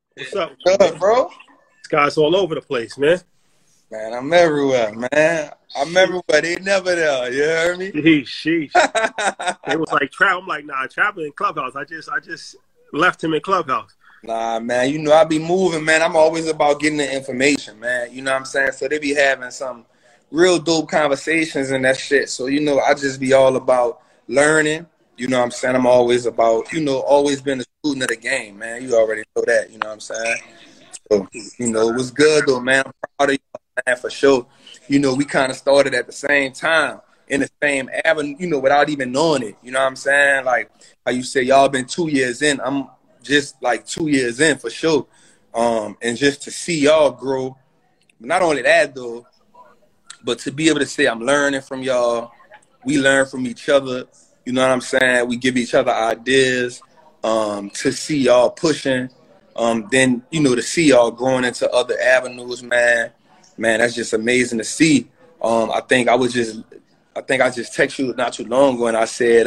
What's up, man? Good, bro. This guy's all over the place, man. Man, I'm everywhere, man. I'm everywhere. They never there. You heard me? Sheesh. It was like trap. I'm like, nah, trapping in Clubhouse. I just left him in Clubhouse. Nah, man. You know I be moving, man. I'm always about getting the information, man. You know what I'm saying? So they be having some real dope conversations and that shit. So, I just be all about learning. You know what I'm saying? I'm always about, always been a student of the game, man. You already know that. You know what I'm saying? So, it was good, though, man. I'm proud of you, man, for sure. We kind of started at the same time in the same avenue, without even knowing it. You know what I'm saying? Like how you say y'all been 2 years in. I'm just like 2 years in for sure. And just to see y'all grow, not only that, though, but to be able to say I'm learning from y'all. We learn from each other. You know what I'm saying? We give each other ideas. To see y'all pushing. Then, to see y'all growing into other avenues, man. Man, that's just amazing to see. I think I just texted you not too long ago, and I said,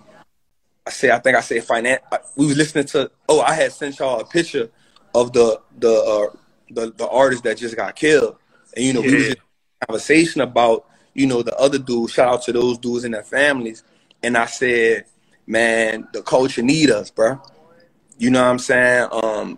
finance. We was listening to. Oh, I had sent y'all a picture of the artist that just got killed, and we was just having a conversation about the other dudes. Shout out to those dudes and their families, and I said, man, the culture need us, bro. You know what I'm saying?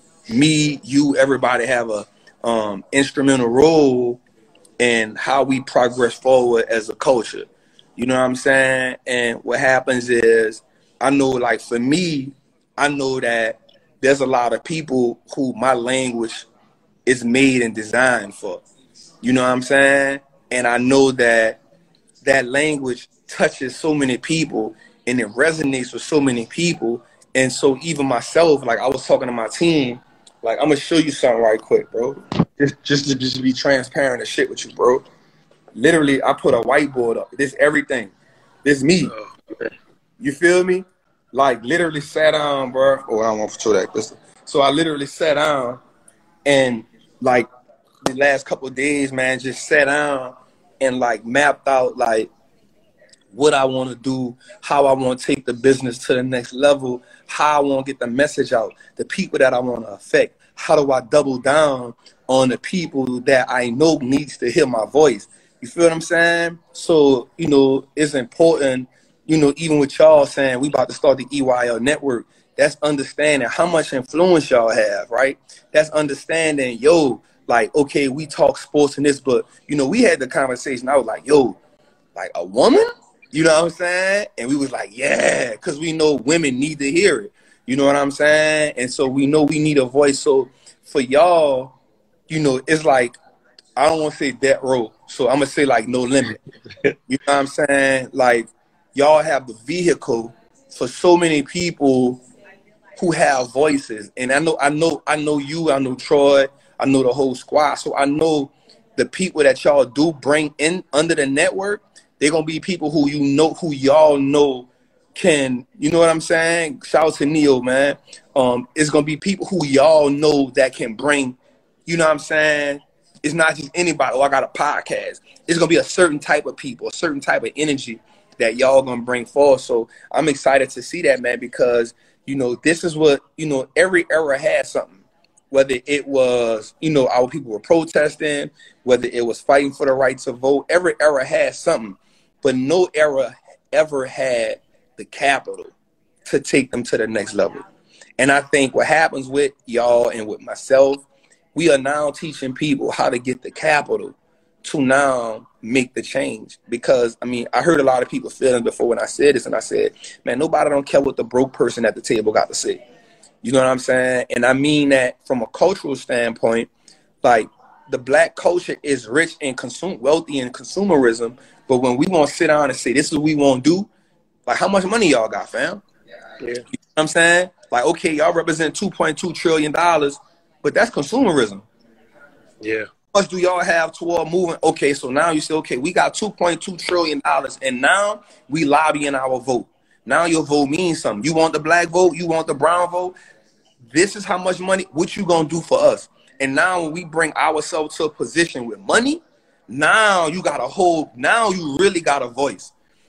Me, you, everybody have a instrumental role in how we progress forward as a culture. You know what I'm saying? And what happens is, I know, like, for me, I know that there's a lot of people who my language is made and designed for. You know what I'm saying? And I know that that language touches so many people and it resonates with so many people. And so even myself, like, I was talking to my team, like, I'm going to show you something right quick, bro. Just to be transparent and shit with you, bro. Literally, I put a whiteboard up. This everything. This me. You feel me? Like, literally sat down, bro. Oh, I don't want to show that. Listen. So I literally sat down and, like, the last couple of days, man, just sat down and, like, mapped out, like, what I want to do, how I want to take the business to the next level, how I want to get the message out, the people that I want to affect. How do I double down on the people that I know needs to hear my voice? You feel what I'm saying? So, it's important, even with y'all saying we about to start the EYL network, that's understanding how much influence y'all have, right? That's understanding, like, okay, we talk sports and this, but, we had the conversation. I was like, like a woman? You know what I'm saying? And we was like, yeah, because we know women need to hear it. You know what I'm saying? And so we know we need a voice. So for y'all, it's like, I don't want to say death row. So I'm going to say like no limit. You know what I'm saying? Like, y'all have the vehicle for so many people who have voices. And I know you, I know Troy, I know the whole squad. So I know the people that y'all do bring in under the network, they're going to be people who who y'all know can, you know what I'm saying? Shout out to Neo, man. It's going to be people who y'all know that can bring, you know what I'm saying? It's not just anybody, I got a podcast. It's going to be a certain type of people, a certain type of energy that y'all going to bring forth. So I'm excited to see that, man, because, this is what, every era has something. Whether it was, our people were protesting, whether it was fighting for the right to vote, every era has something. But no era ever had the capital to take them to the next level. And I think what happens with y'all and with myself, we are now teaching people how to get the capital to now make the change. Because, I heard a lot of people feeling before when I said this, and I said, man, nobody don't care what the broke person at the table got to say. You know what I'm saying? And I mean that from a cultural standpoint, like, the black culture is rich and wealthy in consumerism. But when we want to sit down and say, this is what we want to do, like, how much money y'all got, fam? Yeah. You know what I'm saying? Like, okay, y'all represent $2.2 trillion, but that's consumerism. Yeah. How much do y'all have toward moving? Okay, so now you say, okay, we got $2.2 trillion, and now we lobbying our vote. Now your vote means something. You want the black vote? You want the brown vote? This is how much money, what you going to do for us? And now when we bring ourselves to a position with money, now you got a now you really got a voice.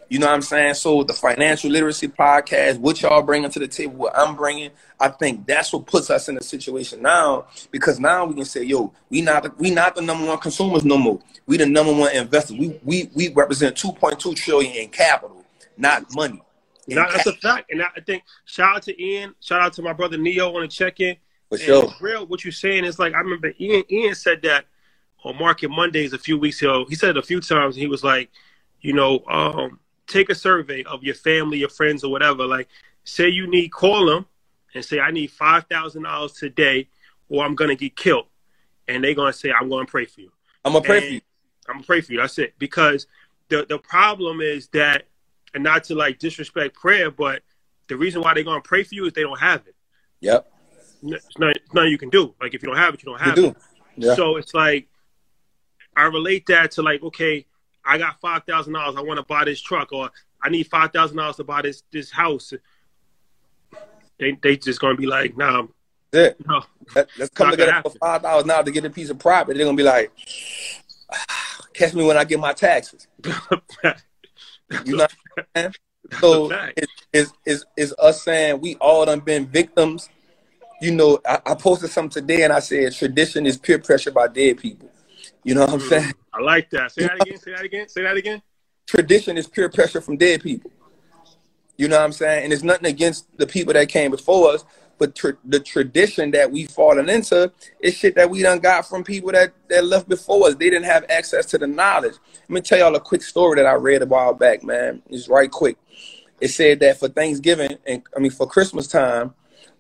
You know what I'm saying? So the financial literacy podcast, what y'all bringing to the table, what I'm bringing, I think that's what puts us in a situation now, because now we can say, yo, we not the number one consumers no more. We the number one investors. We represent 2.2 trillion in capital, not money. That's a fact. And I think shout out to Ian, shout out to my brother Neo on the check-in. For sure. It's real what you're saying is like, I remember Ian said that on Market Mondays a few weeks ago. He said it a few times. He was like, you know, take a survey of your family, your friends, or whatever. Like, say you need, call them and say, I need $5,000 today, or I'm gonna get killed. And they're gonna say, I'm gonna pray for you. I'm gonna pray for you. I'm gonna pray for you. That's it. Because the problem is that, and not to like disrespect prayer, but the reason why they're gonna pray for you is they don't have it. Yep. It's nothing you can do. Like, if you don't have it, you don't have it. Yeah. So it's like, I relate that to like, okay, I got $5,000. I want to buy this truck, or I need $5,000 to buy this house. They just gonna be like, nah. Yeah. No, let's come together for $5,000 to get a piece of property. They're gonna be like, catch me when I get my taxes. You know what I'm saying? So it's us saying we all done been victims. You know, I posted something today and I said tradition is peer pressure by dead people. You know what I'm saying? I like that. Say that again. Say that again. Say that again. Tradition is peer pressure from dead people. You know what I'm saying? And it's nothing against the people that came before us, but the tradition that we've fallen into is shit that we done got from people that left before us. They didn't have access to the knowledge. Let me tell y'all a quick story that I read a while back, man. It's right quick. It said that for Thanksgiving, for Christmas time,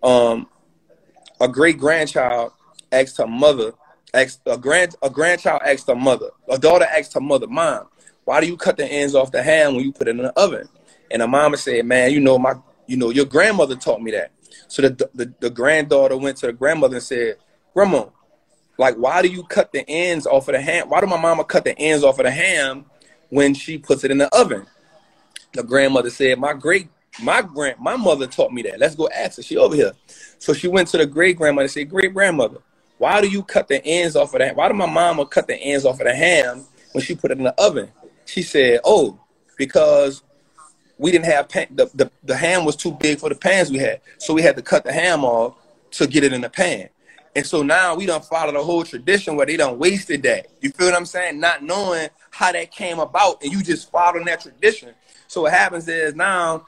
a great-grandchild asked her mother, a grandchild asked her mother, a daughter asked her mother, Mom, why do you cut the ends off the ham when you put it in the oven? And her mama said, man, your grandmother taught me that. So the granddaughter went to the grandmother and said, Grandma, like, why do you cut the ends off of the ham? Why do my mama cut the ends off of the ham when she puts it in the oven? The grandmother said, my mother taught me that. Let's go ask her. She over here. So she went to the great grandmother and said, great grandmother, why do you cut the ends off of that? Why did my mama cut the ends off of the ham when she put it in the oven? She said, oh, because we didn't have the ham was too big for the pans we had. So we had to cut the ham off to get it in the pan. And so now we done follow the whole tradition where they done wasted that. You feel what I'm saying? Not knowing how that came about, and you just following that tradition. So what happens is now,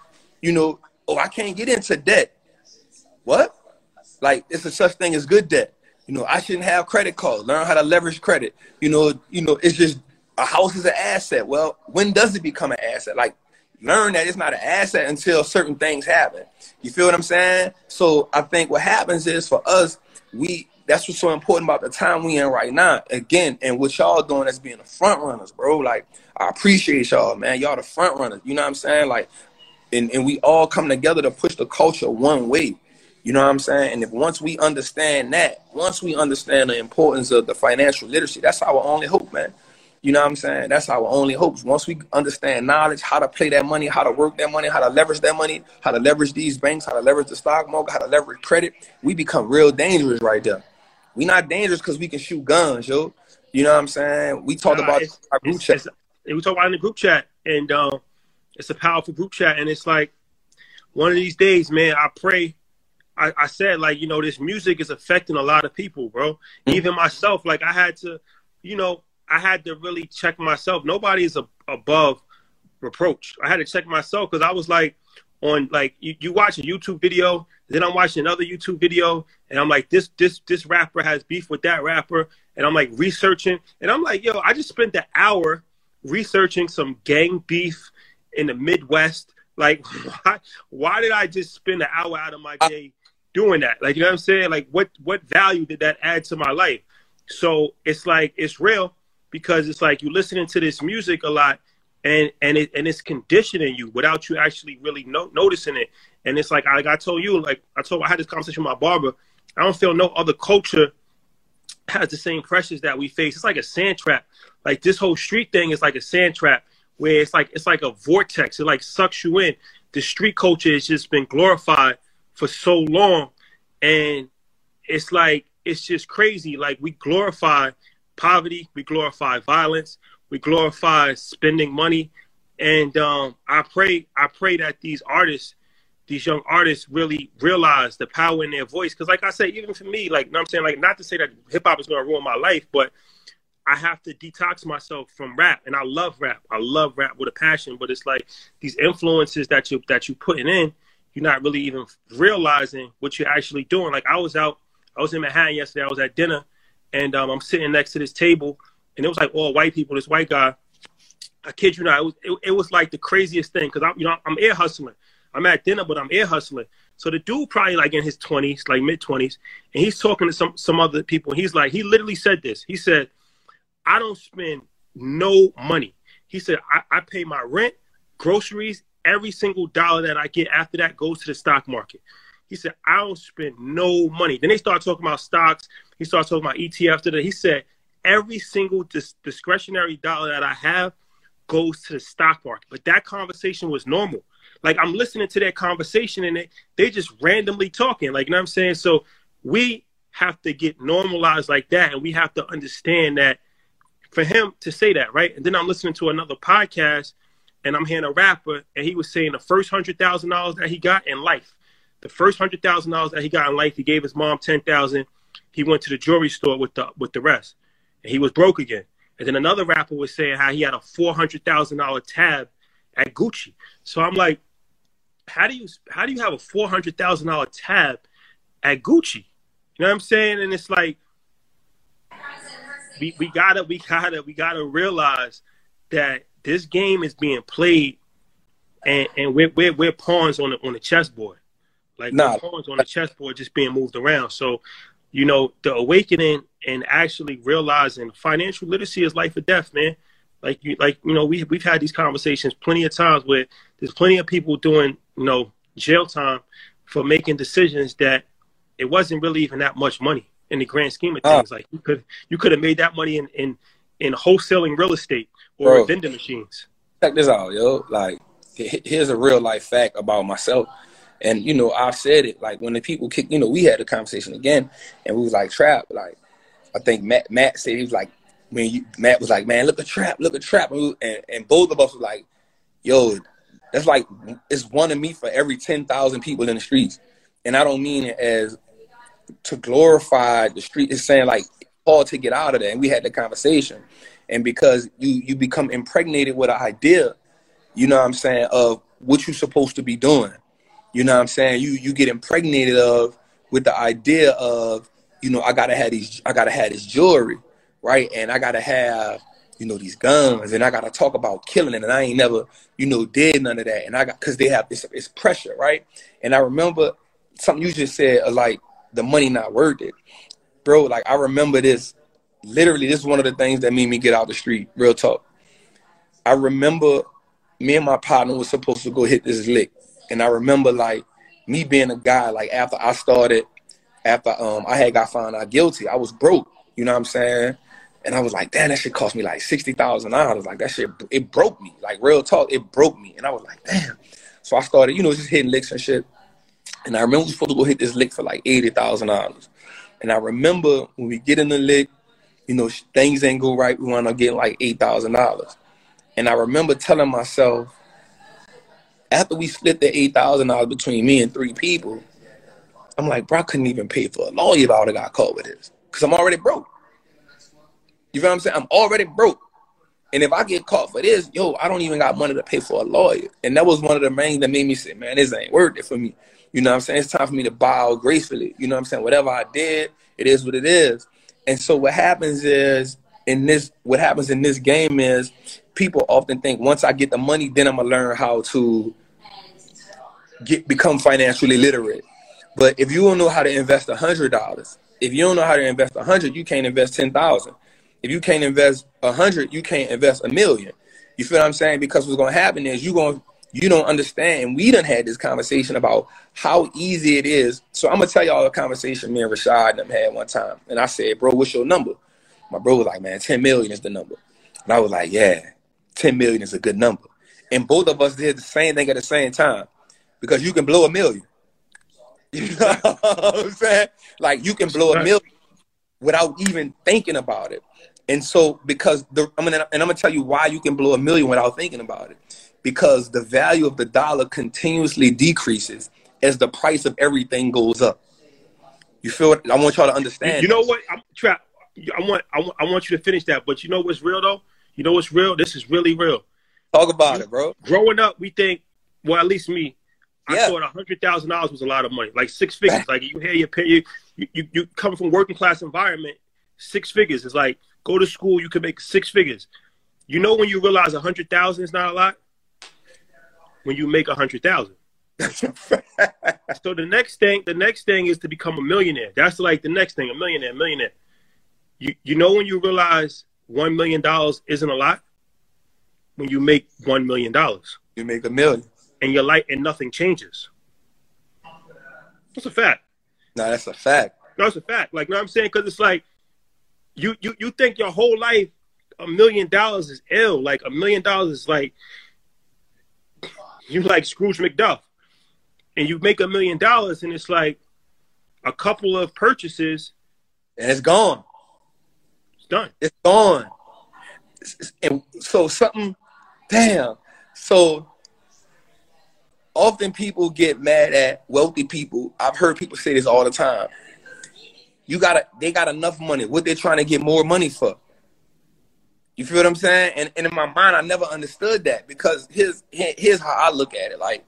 I can't get into debt. What? Like, it's a such thing as good debt. I shouldn't have credit cards. Learn how to leverage credit. It's just a house is an asset. Well, when does it become an asset? Like, learn that it's not an asset until certain things happen. You feel what I'm saying? So I think what happens is for us, that's what's so important about the time we in right now. Again, and what y'all doing as being the front runners, bro. Like, I appreciate y'all, man. Y'all the front runners. You know what I'm saying? Like, and we all come together to push the culture one way. You know what I'm saying? And if once we understand the importance of the financial literacy, that's our only hope, man. You know what I'm saying? That's our only hopes. Once we understand knowledge, how to play that money, how to work that money, how to leverage that money, how to leverage these banks, how to leverage the stock market, how to leverage credit, we become real dangerous right there. We not dangerous because we can shoot guns, yo. You know what I'm saying? We talked about our group chat. We talk about in the group chat, and it's a powerful group chat. And it's like, one of these days, man, I pray. I said, like, this music is affecting a lot of people, bro. Mm-hmm. Even myself, like, I had to really check myself. Nobody is above reproach. I had to check myself because I was like, you watch a YouTube video, then I'm watching another YouTube video, and I'm like, this rapper has beef with that rapper, and I'm like researching, and I'm like, yo, I just spent the hour researching some gang beef in the Midwest. Like, why did I just spend an hour out of my day doing that? Like, you know what I'm saying? Like, what value did that add to my life? So it's like, it's real. Because it's like you're listening to this music a lot, and it's conditioning you without you actually really noticing it. And it's like I told you, I had this conversation with my barber. I don't feel no other culture has the same pressures that we face. It's like a sand trap. Like, this whole street thing is like a sand trap where it's like a vortex. It like sucks you in. The street culture has just been glorified for so long, and it's just crazy. Like, we glorify poverty, we glorify violence, we glorify spending money, And I pray that these young artists really realize the power in their voice. Because like I said, even for me, like, you know what I'm saying, like, not to say that hip hop is going to ruin my life, but I have to detox myself from rap. And I love rap. I love rap with a passion. But it's like these influences that you're putting in, you're not really even realizing what you're actually doing. Like I was in Manhattan yesterday. I was at dinner, and I'm sitting next to this table, and it was like all white people. This white guy, I kid you not, it was like the craziest thing, because I'm ear hustling. I'm at dinner, but I'm ear hustling. So the dude probably like in his 20s, like mid-20s, and he's talking to some other people. And he literally said this. He said, I don't spend no money. He said, I pay my rent, groceries, every single dollar that I get after that goes to the stock market. He said, I don't spend no money. Then they start talking about stocks. He started talking about ETFs. He said, every single discretionary dollar that I have goes to the stock market. But that conversation was normal. Like, I'm listening to that conversation, and they just randomly talking. Like, you know what I'm saying? So we have to get normalized like that, and we have to understand that for him to say that, right? And then I'm listening to another podcast, and I'm hearing a rapper, and he was saying the first $100,000 that he got in life, the first $100,000 that he got in life, he gave his mom $10,000. He went to the jewelry store with the rest, and he was broke again. And then another rapper was saying how he had a $400,000 tab at Gucci. So I'm like, how do you have a $400,000 tab at Gucci? You know what I'm saying? And it's like, we gotta realize that this game is being played, and we're pawns on the chessboard. Like, we're pawns on the chessboard just being moved around. So, you know, the awakening and actually realizing financial literacy is life or death, man. Like you know, we've had these conversations plenty of times where there's plenty of people doing, you know, jail time for making decisions that it wasn't really even that much money in the grand scheme of things. Like you could have made that money in wholesaling real estate or vending machines. Check this out, yo. Like, here's a real life fact about myself. And, you know, I've said it, like, when the people kick, you know, we had a conversation again, and we was like, Trap, like, I think Matt said, he was like, Matt was like, man, look at Trap. And both of us were like, yo, that's like, it's one of me for every 10,000 people in the streets. And I don't mean it as to glorify the street. It's saying, like, all to get out of there. And we had the conversation. And because you become impregnated with an idea, you know what I'm saying, of what you're supposed to be doing. You know what I'm saying? You get impregnated with the idea of, you know, I gotta have this jewelry, right? And I gotta have, you know, these guns, and I gotta talk about killing it, and I ain't never, you know, did none of that. And because they have it's pressure, right? And I remember something you just said, like, the money not worth it, bro. Like, I remember this. Literally, this is one of the things that made me get out the street. Real talk. I remember me and my partner was supposed to go hit this lick. And I remember, like, me being a guy, like, after I had got found out guilty, I was broke, you know what I'm saying? And I was like, damn, that shit cost me like $60,000. Like, that shit, it broke me. Like, real talk, it broke me. And I was like, damn. So I started, you know, just hitting licks and shit. And I remember we were supposed to go hit this lick for like $80,000. And I remember when we get in the lick, you know, things ain't go right. We wound up getting like $8,000. And I remember telling myself, after we split the $8,000 between me and 3 people, I'm like, bro, I couldn't even pay for a lawyer if I would have got caught with this. Because I'm already broke. You feel what I'm saying? I'm already broke. And if I get caught for this, yo, I don't even got money to pay for a lawyer. And that was one of the main that made me say, man, this ain't worth it for me. You know what I'm saying? It's time for me to bow gracefully. You know what I'm saying? Whatever I did, it is what it is. And so what happens in this game is people often think once I get the money, then I'm going to learn how to become financially literate. But if you don't know how to invest $100, if you don't know how to invest 100, you can't invest 10,000. If you can't invest 100, you can't invest 1,000,000. You feel what I'm saying? Because what's going to happen is you don't understand. And we done had this conversation about how easy it is. So I'm going to tell y'all a conversation me and Rashad and them had one time. And I said, bro, what's your number? My bro was like, man, 10 million is the number. And I was like, yeah, 10 million is a good number. And both of us did the same thing at the same time. Because you can blow 1,000,000. You know what I'm saying? Like, you can blow 1,000,000 without even thinking about it. And so, because I'm gonna tell you why you can blow 1,000,000 without thinking about it. because the value of the dollar continuously decreases as the price of everything goes up. You feel what? I want y'all to understand. You know what? Trap. I want you to finish that. But you know what's real though? You know what's real? This is really real. Talk about it, bro. Growing up, we think, well, at least me, I thought $100,000 was a lot of money, like six figures. Like you hear your pay, you come from working class environment, 6 figures. It's like go to school, you can make 6 figures. You know when you realize 100,000 is not a lot? When you make 100,000. So the next thing is to become a millionaire. That's like the next thing, a millionaire. You know when you realize $1 million isn't a lot? When you make $1 million. You make $1 million. And your life and nothing changes. That's a fact. No, that's a fact. No, it's a fact. Like, you know what I'm saying? Because it's like you think your whole life $1 million is ill. Like $1 million is like you like Scrooge McDuck. And you make $1 million and it's like a couple of purchases. And it's gone. It's done. It's gone. And so something, damn. So often people get mad at wealthy people. I've heard people say this all the time. They got enough money. What they're trying to get more money for? You feel what I'm saying? And in my mind, I never understood that because here's how I look at it. Like,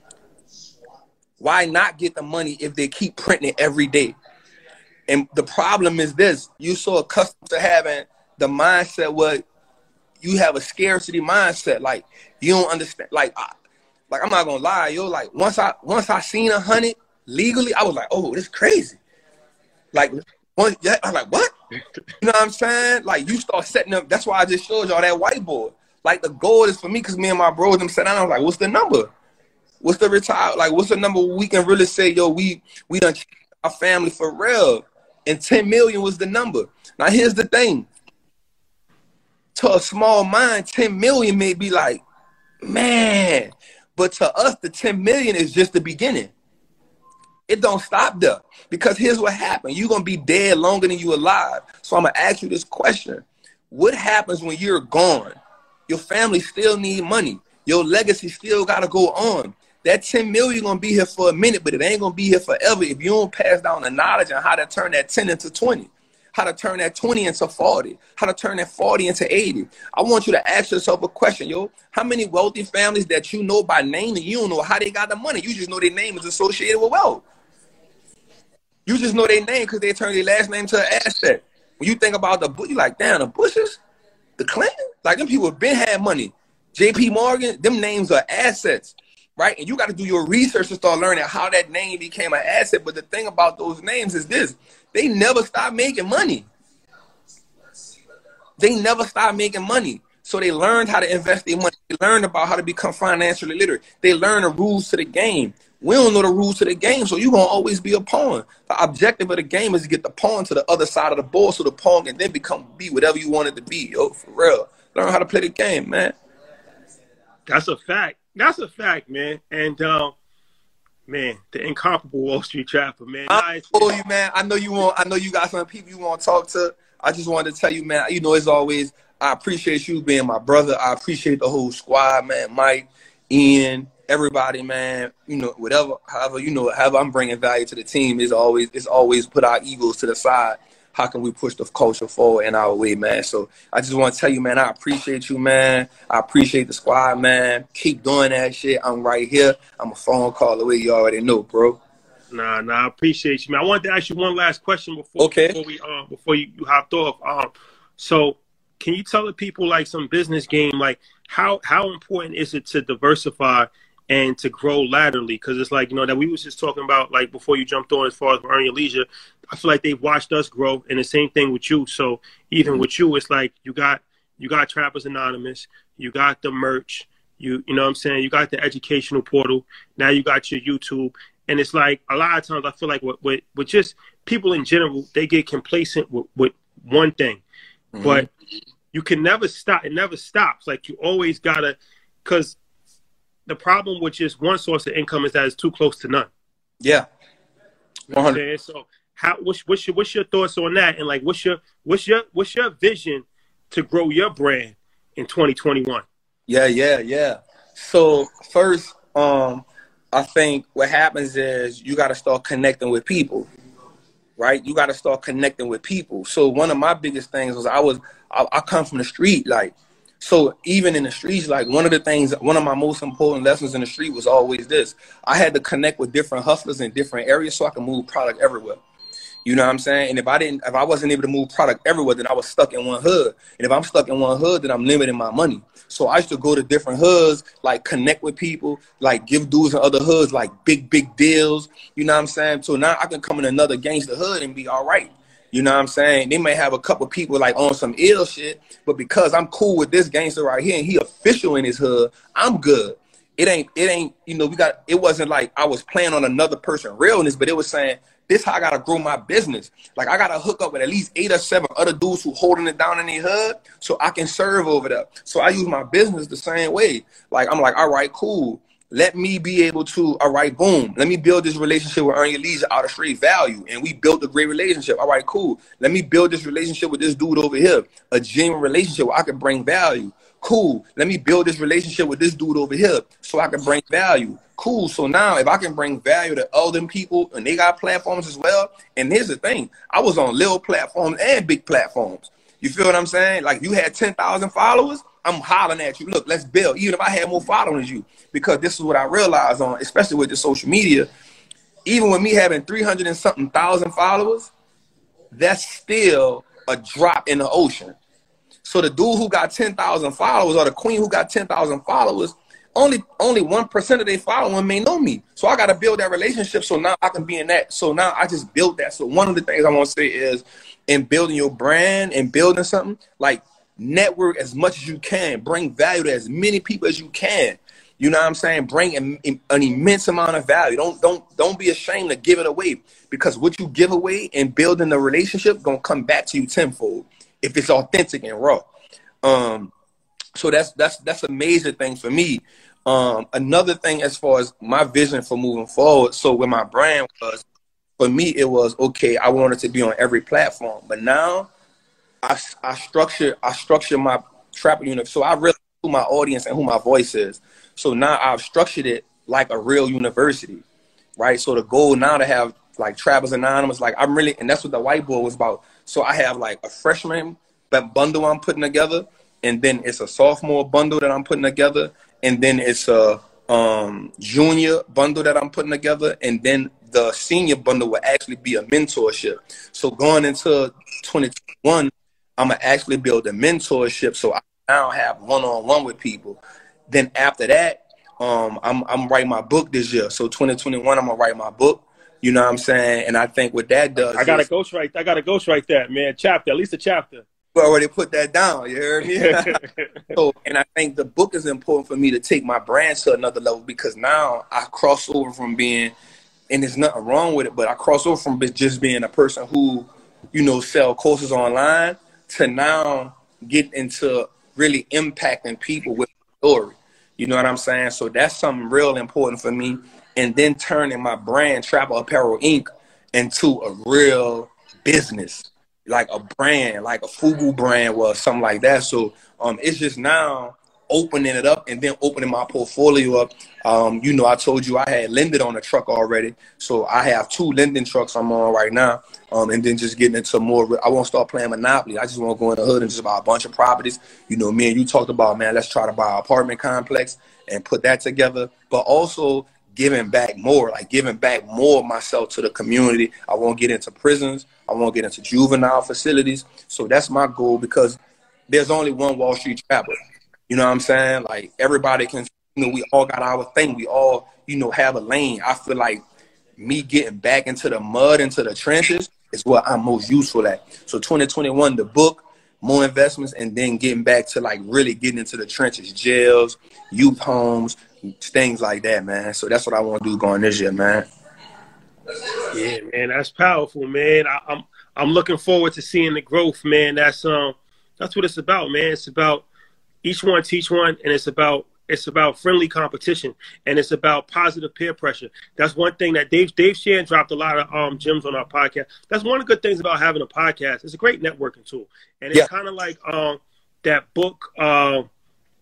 why not get the money if they keep printing it every day? And the problem is this. You're so accustomed to having the mindset where you have a scarcity mindset. Like, you don't understand. Like I'm not going to lie. Yo, like, once I seen 100 legally, I was like, oh, this is crazy. Like, I'm like, what? You know what I'm saying? Like, you start setting up. That's why I just showed y'all that whiteboard. Like, the goal is for me because me and my bros, them sat down. I was like, what's the number? What's the retire? Like, what's the number we can really say, yo, we done our family for real? And 10 million was the number. Now, here's the thing. To a small mind, 10 million may be like, man. But to us, the 10 million is just the beginning. It don't stop there. Because here's what happened. You're going to be dead longer than you alive. So I'm going to ask you this question. What happens when you're gone? Your family still need money. Your legacy still got to go on. That 10 million going to be here for a minute, but it ain't going to be here forever if you don't pass down the knowledge on how to turn that 10 into 20, how to turn that 20 into 40, how to turn that 40 into 80. I want you to ask yourself a question, yo. How many wealthy families that you know by name and you don't know how they got the money? You just know their name is associated with wealth. You just know their name because they turned their last name to an asset. When you think about the Bush, you're like, damn, the Bushes, the Clinton, like them people been had money. JP Morgan, them names are assets. Right? And you got to do your research to start learning how that name became an asset. But the thing about those names is this. They never stop making money. They never stop making money. So they learned how to invest their money. They learned about how to become financially literate. They learned the rules to the game. We don't know the rules to the game, so you're going to always be a pawn. The objective of the game is to get the pawn to the other side of the board so the pawn can then be whatever you want it to be. Yo, for real. Learn how to play the game, man. That's a fact. That's a fact, man. And, man, the incomparable Wall Street Trapper, man. I told you, man. I know you got some people you want to talk to. I just wanted to tell you, man, you know, as always, I appreciate you being my brother. I appreciate the whole squad, man. Mike, Ian, everybody, man. You know, however I'm bringing value to the team is always put our egos to the side. How can we push the culture forward in our way, man? So I just want to tell you, man, I appreciate you, man. I appreciate the squad, man. Keep doing that shit. I'm right here. I'm a phone call away. You already know, bro. Nah, I appreciate you, man. I wanted to ask you one last question before you hopped off. So can you tell the people like some business game, like how important is it to diversify and to grow laterally? Because it's like, you know, that we was just talking about like before you jumped on as far as Earn Your Leisure. I feel like they've watched us grow, and the same thing with you. So even with you, it's like you got Trappers Anonymous, you got the merch, you know what I'm saying? You got the educational portal. Now you got your YouTube. And it's like a lot of times I feel like with just people in general, they get complacent with one thing. Mm-hmm. But you can never stop. It never stops. Like you always got to, because the problem with just one source of income is that it's too close to none. Yeah. You know what I'm saying? So what's your thoughts on that? And like, what's your vision to grow your brand in 2021? Yeah. So first, I think what happens is you got to start connecting with people, right? You got to start connecting with people. So one of my biggest things was I come from the street, like, so even in the streets, like one of my most important lessons in the street was always this. I had to connect with different hustlers in different areas so I could move product everywhere. You know what I'm saying? And if I wasn't able to move product everywhere, then I was stuck in one hood. And if I'm stuck in one hood, then I'm limiting my money. So I used to go to different hoods, like connect with people, like give dudes in other hoods, like big deals. You know what I'm saying? So now I can come in another gangster hood and be all right. You know what I'm saying? They may have a couple people like on some ill shit, but because I'm cool with this gangster right here and he official in his hood, I'm good. It ain't, you know, it wasn't like I was playing on another person's realness, but it was saying, this how I gotta grow my business. Like I gotta hook up with at least 8 or 7 other dudes who holding it down in their hood so I can serve over there. So I use my business the same way. Like I'm like, all right, cool. Let me be able to, all right, boom. Let me build this relationship with Earn Your Leisure out of straight value. And we built a great relationship. All right, cool. Let me build this relationship with this dude over here. A genuine relationship where I can bring value. Cool. Let me build this relationship with this dude over here so I can bring value. Cool. So now if I can bring value to other people and they got platforms as well. And here's the thing. I was on little platforms and big platforms. You feel what I'm saying? Like you had 10,000 followers. I'm hollering at you. Look, let's build. Even if I had more followers than you, because this is what I realized on, especially with the social media. Even with me having 300 and something thousand followers, that's still a drop in the ocean. So the dude who got 10,000 followers or the queen who got 10,000 followers, only 1% of their following may know me. So I got to build that relationship. So now I can be in that. So now I just built that. So one of the things I want to say is in building your brand and building something, like network as much as you can, bring value to as many people as you can. You know what I'm saying? Bring an immense amount of value. Don't be ashamed to give it away, because what you give away and building the relationship gonna come back to you tenfold if it's authentic and raw. So that's a major thing for me. Another thing as far as my vision for moving forward. So with my brand was, for me, it was okay. I wanted to be on every platform, but now I structure my trapper unit. So I realize who my audience and who my voice is. So now I've structured it like a real university, right? So the goal now to have like Trappers Anonymous, like I'm really, and that's what the whiteboard was about. So I have like a freshman bundle I'm putting together, and then it's a sophomore bundle that I'm putting together, and then it's a junior bundle that I'm putting together, and then the senior bundle will actually be a mentorship. So going into 2021, I'm gonna actually build a mentorship, so I now have one-on-one with people. Then after that, I'm writing my book this year. So 2021, I'm gonna write my book. You know what I'm saying? And I think what that does, I gotta ghostwrite that, man. Chapter, at least a chapter. We already put that down. You heard me? So, and I think the book is important for me to take my brand to another level, because now I cross over from being, and there's nothing wrong with it, but I cross over from just being a person who, you know, sell courses online to now get into really impacting people with my story. You know what I'm saying? So that's something real important for me. And then turning my brand, Trapper Apparel Inc., into a real business, like a brand, like a Fubu brand or something like that. So it's just now opening it up and then opening my portfolio up. You know, I told you I had Linden on the truck already. So I have 2 Linden trucks I'm on right now. And then just getting into more, I won't start playing Monopoly. I just want to go in the hood and just buy a bunch of properties. You know, me and you talked about, man, let's try to buy an apartment complex and put that together. But also giving back more, like giving back more of myself to the community. I won't get into prisons. I won't get into juvenile facilities. So that's my goal, because there's only one Wall Street Trapper. You know what I'm saying? Like everybody can, you know, we all got our thing. We all, you know, have a lane. I feel like me getting back into the mud, into the trenches is what I'm most useful at. So 2021, the book, more investments, and then getting back to like really getting into the trenches, jails, youth homes, things like that, man. So that's what I want to do going this year, man. Yeah, man, that's powerful, man. I'm looking forward to seeing the growth, man. That's what it's about, man. It's about each one teach one, and it's about friendly competition, and it's about positive peer pressure. That's one thing that Dave Shan dropped a lot of gems on our podcast. That's one of the good things about having a podcast. It's a great networking tool, and it's kind of like that book.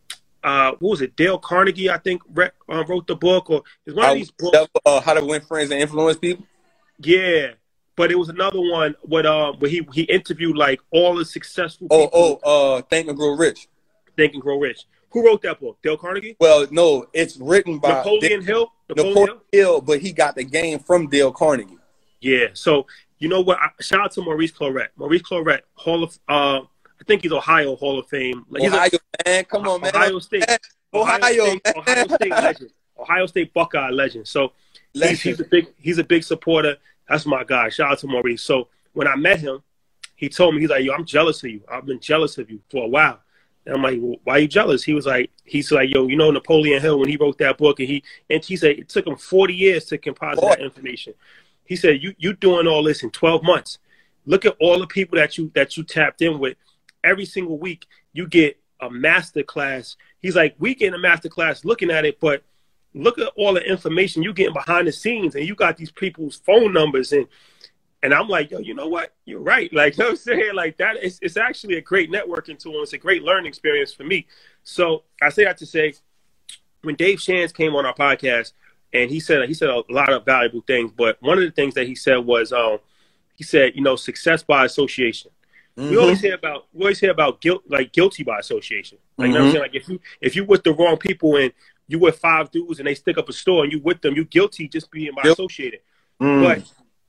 what was it? Dale Carnegie, I think, wrote the book, or it's one of these books. How to Win Friends and Influence People. Yeah, but it was another one where he interviewed like all the successful people. Think and Grow Rich. Think and Grow Rich. Who wrote that book? Dale Carnegie? Well, no, it's written by Napoleon Hill. Napoleon Hill, but he got the game from Dale Carnegie. Yeah. So you know what? Shout out to Maurice Clarett. Maurice Clarett, Hall of I think he's Ohio Hall of Fame. He's Ohio, man. Come on, man. Ohio State. Ohio State legend. Ohio State Buckeye legend. So he's a big supporter. That's my guy. Shout out to Maurice. So when I met him, he told me, he's like, yo, I'm jealous of you. I've been jealous of you for a while. And I'm like, well, why are you jealous? He's like, yo, you know Napoleon Hill, when he wrote that book, and he said it took him 40 years to compile that information. He said, you doing all this in 12 months. Look at all the people that you tapped in with. Every single week you get a master class. He's like, we get a master class looking at it, but look at all the information you getting behind the scenes, and you got these people's phone numbers and I'm like, yo, you know what? You're right. Like, you know what I'm saying? Like that, it's actually a great networking tool. It's a great learning experience for me. So I say that to say, when Dave Shands came on our podcast, and he said a lot of valuable things, but one of the things that he said was, he said, success by association. Mm-hmm. We always hear about guilt, like guilty by association. Like, you know what I'm saying? Like if you with the wrong people and you with 5 dudes and they stick up a store and you with them, you guilty just being by associated. But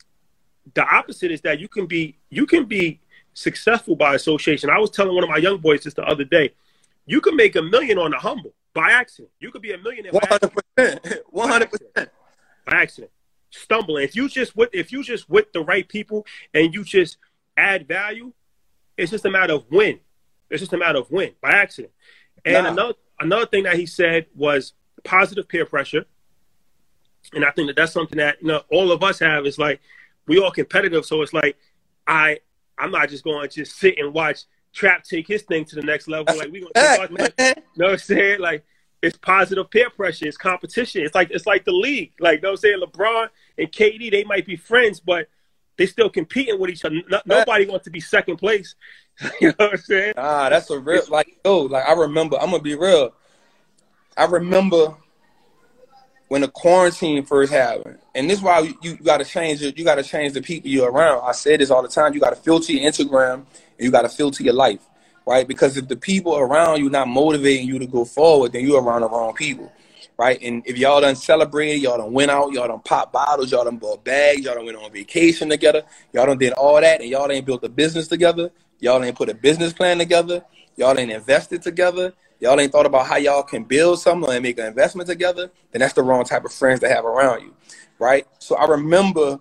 the opposite is that you can be successful by association. I was telling one of my young boys just the other day, you can make $1 million on the humble by accident. You could be a millionaire 100%. 100%. By accident. Stumbling. If you just with the right people and you just add value, it's just a matter of when. It's just a matter of when, by accident. And another thing that he said was positive peer pressure. And I think that's something that all of us have. Is like, we all competitive, so it's like I'm not just going to just sit and watch Trap take his thing to the next level. Like, we gonna take you know what I'm saying? Like, it's positive peer pressure, it's competition. It's like the league. Like, you know what I'm saying? LeBron and KD, they might be friends, but they still competing with each other. Nobody wants to be second place. You know what I'm saying? That's a real I remember, I'm gonna be real. I remember when the quarantine first happened, and this is why you gotta change it. You gotta change the people you're around. I say this all the time. You gotta filter your Instagram and you gotta filter your life, right? Because if the people around you not motivating you to go forward, then you're around the wrong people, right? And if y'all done celebrated, y'all done went out, y'all done popped bottles, y'all done bought bags, y'all done went on vacation together, y'all done did all that, and y'all ain't built a business together, y'all ain't put a business plan together, y'all ain't invested together, y'all ain't thought about how y'all can build something and make an investment together, then that's the wrong type of friends to have around you, right? So I remember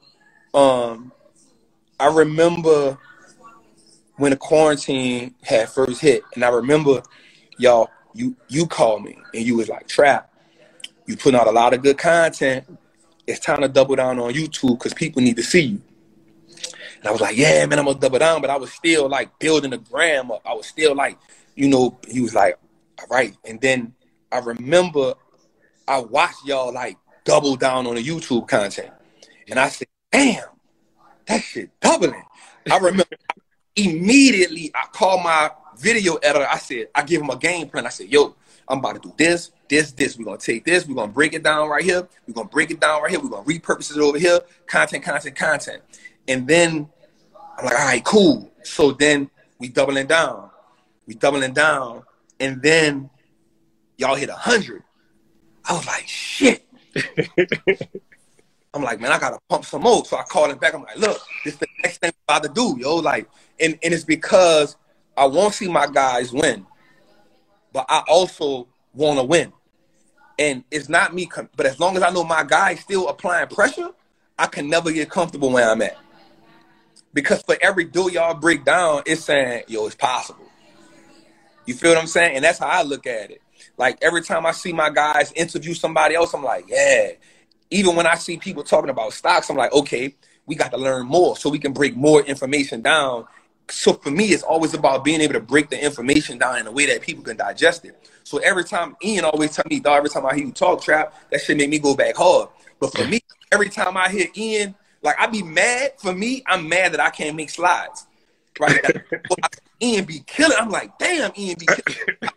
when the quarantine had first hit, and I remember y'all, you called me and you was like, Trap, you putting out a lot of good content. It's time to double down on YouTube because people need to see you. And I was like, yeah, man, I'm gonna double down. But I was still like building the gram up. I was still like, he was like, all right. And then I remember I watched y'all like double down on the YouTube content. And I said, damn, that shit doubling. I remember immediately I called my video editor. I said, I give him a game plan. I said, yo, I'm about to do this. We're going to take this. We're going to break it down right here. We're going to break it down right here. We're going to repurpose it over here. Content. And then I'm like, all right, cool. So then we doubling down. And then y'all hit 100. I was like, shit. I'm like, man, I got to pump some more. So I called him back. I'm like, look, this is the next thing I'm about to do, yo. Like, and it's because I want to see my guys win. But I also want to win. And it's not me, but as long as I know my guy's still applying pressure, I can never get comfortable where I'm at. Because for every door y'all break down, it's saying, yo, it's possible. You feel what I'm saying? And that's how I look at it. Like, every time I see my guys interview somebody else, I'm like, yeah. Even when I see people talking about stocks, I'm like, okay, we got to learn more so we can break more information down. So for me, it's always about being able to break the information down in a way that people can digest it. So every time Ian always tell me, dog, every time I hear you talk, Trap, that shit make me go back hard. But for me, every time I hear Ian, like, I be mad. For me, I'm mad that I can't make slides. Right? Ian be killing. I'm like, damn, Ian be killing.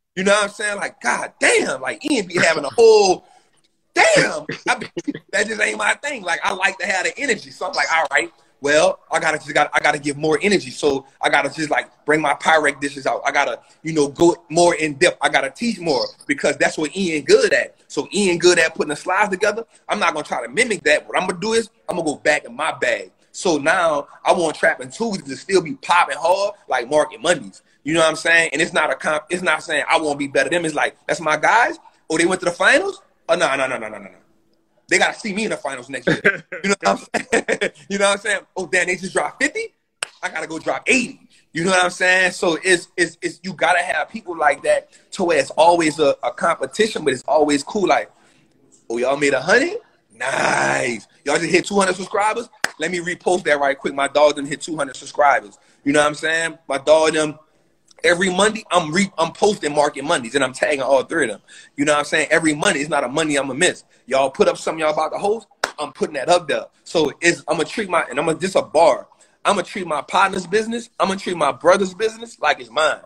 You know what I'm saying? Like, God damn, like Ian be having a whole damn. That just ain't my thing. Like, I like to have the energy. So I'm like, all right, well, I gotta give more energy. So I gotta just like bring my Pyrex dishes out. I gotta, go more in depth. I gotta teach more because that's what Ian good at. So Ian good at putting the slides together. I'm not gonna try to mimic that. What I'm gonna do is I'm gonna go back in my bag. So now I want Trapping Tuesdays to still be popping hard like Market Mondays. You know what I'm saying? And it's not saying I won't be better than them. It's like, that's my guys. Oh, they went to the finals? Oh, no. They got to see me in the finals next year. You know what I'm saying? You know what I'm saying? Oh, damn, they just dropped 50? I got to go drop 80. You know what I'm saying? So it's you got to have people like that to where it's always a competition, but it's always cool. Like, oh, y'all made 100? Nice. Y'all just hit 200 subscribers? Let me repost that right quick. My dog done hit 200 subscribers. You know what I'm saying? My dog them. Every Monday, I'm posting Market Mondays, and I'm tagging all three of them. You know what I'm saying? Every Monday, it's not a Monday I'm going to miss. Y'all put up something y'all about to host, I'm putting that up there. So I'm going to treat just a bar. I'm going to treat my partner's business, I'm going to treat my brother's business like it's mine.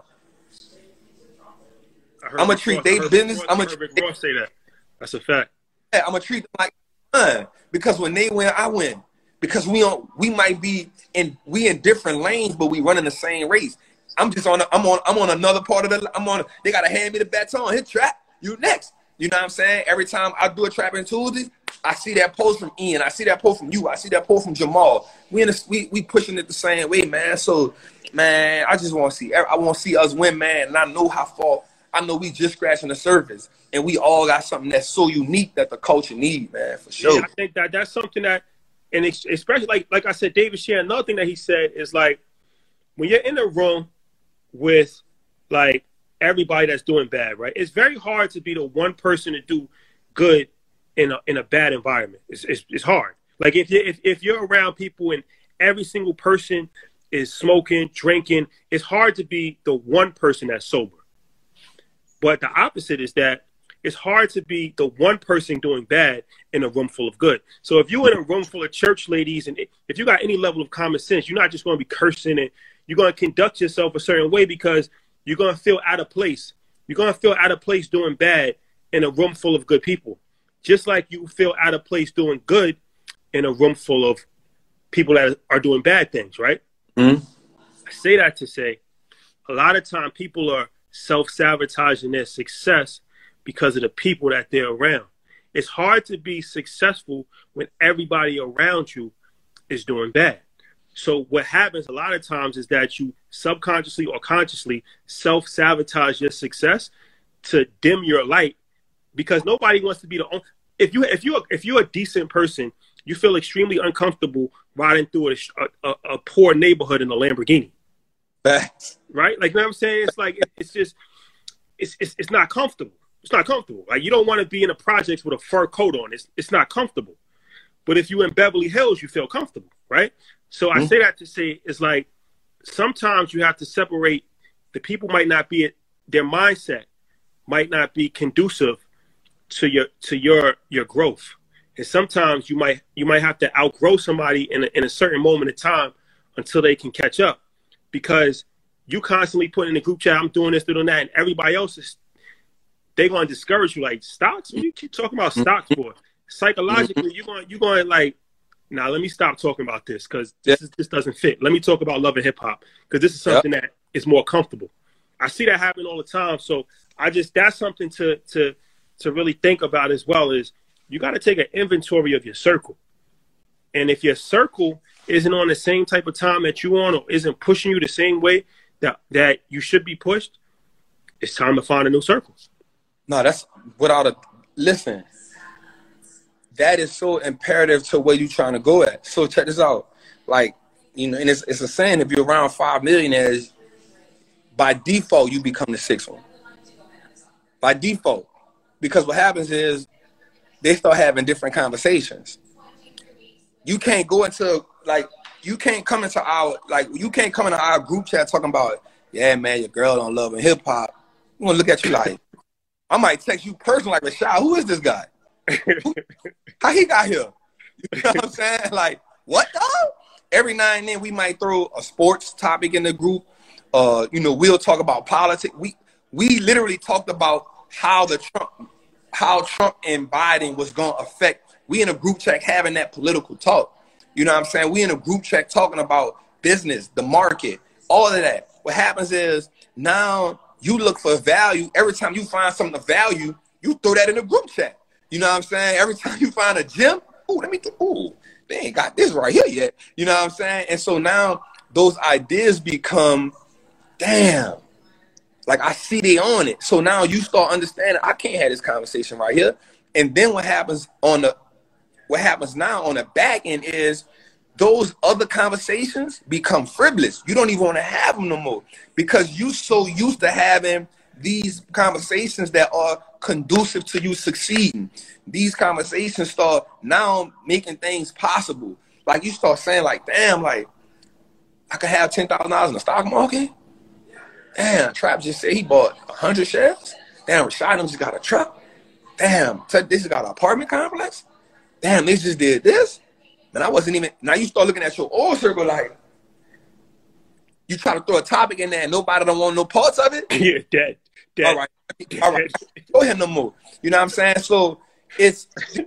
I'm going to treat their business. I'm going to treat Ross say that. That's a fact. I'm going to treat them like mine. Because when they win, I win. Because we might be in different lanes, but we running the same race. I'm on another part of they gotta hand me the baton. Hit trap, you next. You know what I'm saying? Every time I do a Trapping Tuesdays, I see that post from Ian, I see that post from you, I see that post from Jamal. We pushing it the same way, man. So, man, I just want to see us win, man. And I know how far. I know we just scratching the surface, and we all got something that's so unique that the culture need, man, for sure. Yeah, I think that's something that, and especially like I said, David Shan. Another thing that he said is like, when you're in a room with like everybody that's doing bad, right? It's very hard to be the one person to do good in a bad environment. It's hard. Like if you're around people and every single person is smoking, drinking, it's hard to be the one person that's sober. But the opposite is that it's hard to be the one person doing bad in a room full of good. So if you're in a room full of church ladies, and if you got any level of common sense, you're not just going to be cursing, and you're going to conduct yourself a certain way because you're going to feel out of place. You're going to feel out of place doing bad in a room full of good people. Just like you feel out of place doing good in a room full of people that are doing bad things, right? Mm-hmm. I say that to say a lot of time people are self-sabotaging their success because of the people that they're around. It's hard to be successful when everybody around you is doing bad. So what happens a lot of times is that you subconsciously or consciously self-sabotage your success to dim your light, because nobody wants to be the only. If you're a decent person, you feel extremely uncomfortable riding through a poor neighborhood in a Lamborghini. Facts. Right? Like, you know what I'm saying? It's like it's not comfortable. It's not comfortable. Like, you don't want to be in the projects with a fur coat on. It's not comfortable. But if you're in Beverly Hills, you feel comfortable, right? So I say that to say it's like sometimes you have to separate. The people might not be their mindset might not be conducive to your growth, and sometimes you might have to outgrow somebody in a certain moment of time until they can catch up, because you constantly put in the group chat, I'm doing this, doing that, and everybody else they're going to discourage you. Like, stocks? What do you keep talking about stocks for? Psychologically, you're going like, nah, let me stop talking about this because this doesn't fit. Let me talk about love and hip hop because this is something that is more comfortable. I see that happen all the time. So that's something to really think about as well. Is you got to take an inventory of your circle. And if your circle isn't on the same type of time that you on, or isn't pushing you the same way that you should be pushed, it's time to find a new circle. No, that's listen. That is so imperative to where you're trying to go at. So check this out. Like, and it's a saying, if you're around 5 millionaires, by default, you become the sixth one. By default. Because what happens is they start having different conversations. You can't go into, you can't come into our group chat talking about, yeah, man, your girl don't love hip hop. I'm going to look at you like, I might text you personally like, Rashad, who is this guy? How he got here? You know what I'm saying? Like, what, dog? Every now and then we might throw a sports topic in the group. We'll talk about politics. we literally talked about how Trump and Biden was going to affect. We in a group chat having that political talk. You know what I'm saying? We in a group chat talking about business, the market, all of that. What happens is now you look for value. Every time you find something of value, you throw that in a group chat. You know what I'm saying? Every time you find a gem, they ain't got this right here yet. You know what I'm saying? And so now those ideas become, damn, like I see they on it. So now you start understanding I can't have this conversation right here. And then what happens now on the back end is those other conversations become frivolous. You don't even want to have them no more because you so used to having these conversations that are conducive to you succeeding. These conversations start now making things possible. Like you start saying like, damn, like I could have $10,000 in the stock market. Damn, Trap just said he bought 100 shares. Damn, Rashad just got a truck. Damn, this got an apartment complex. Damn, they just did this. And I wasn't even, now you start looking at your oil circle like, you try to throw a topic in there and nobody don't want no parts of it? Yeah, dead. All right. Go ahead no more. You know what I'm saying? So that's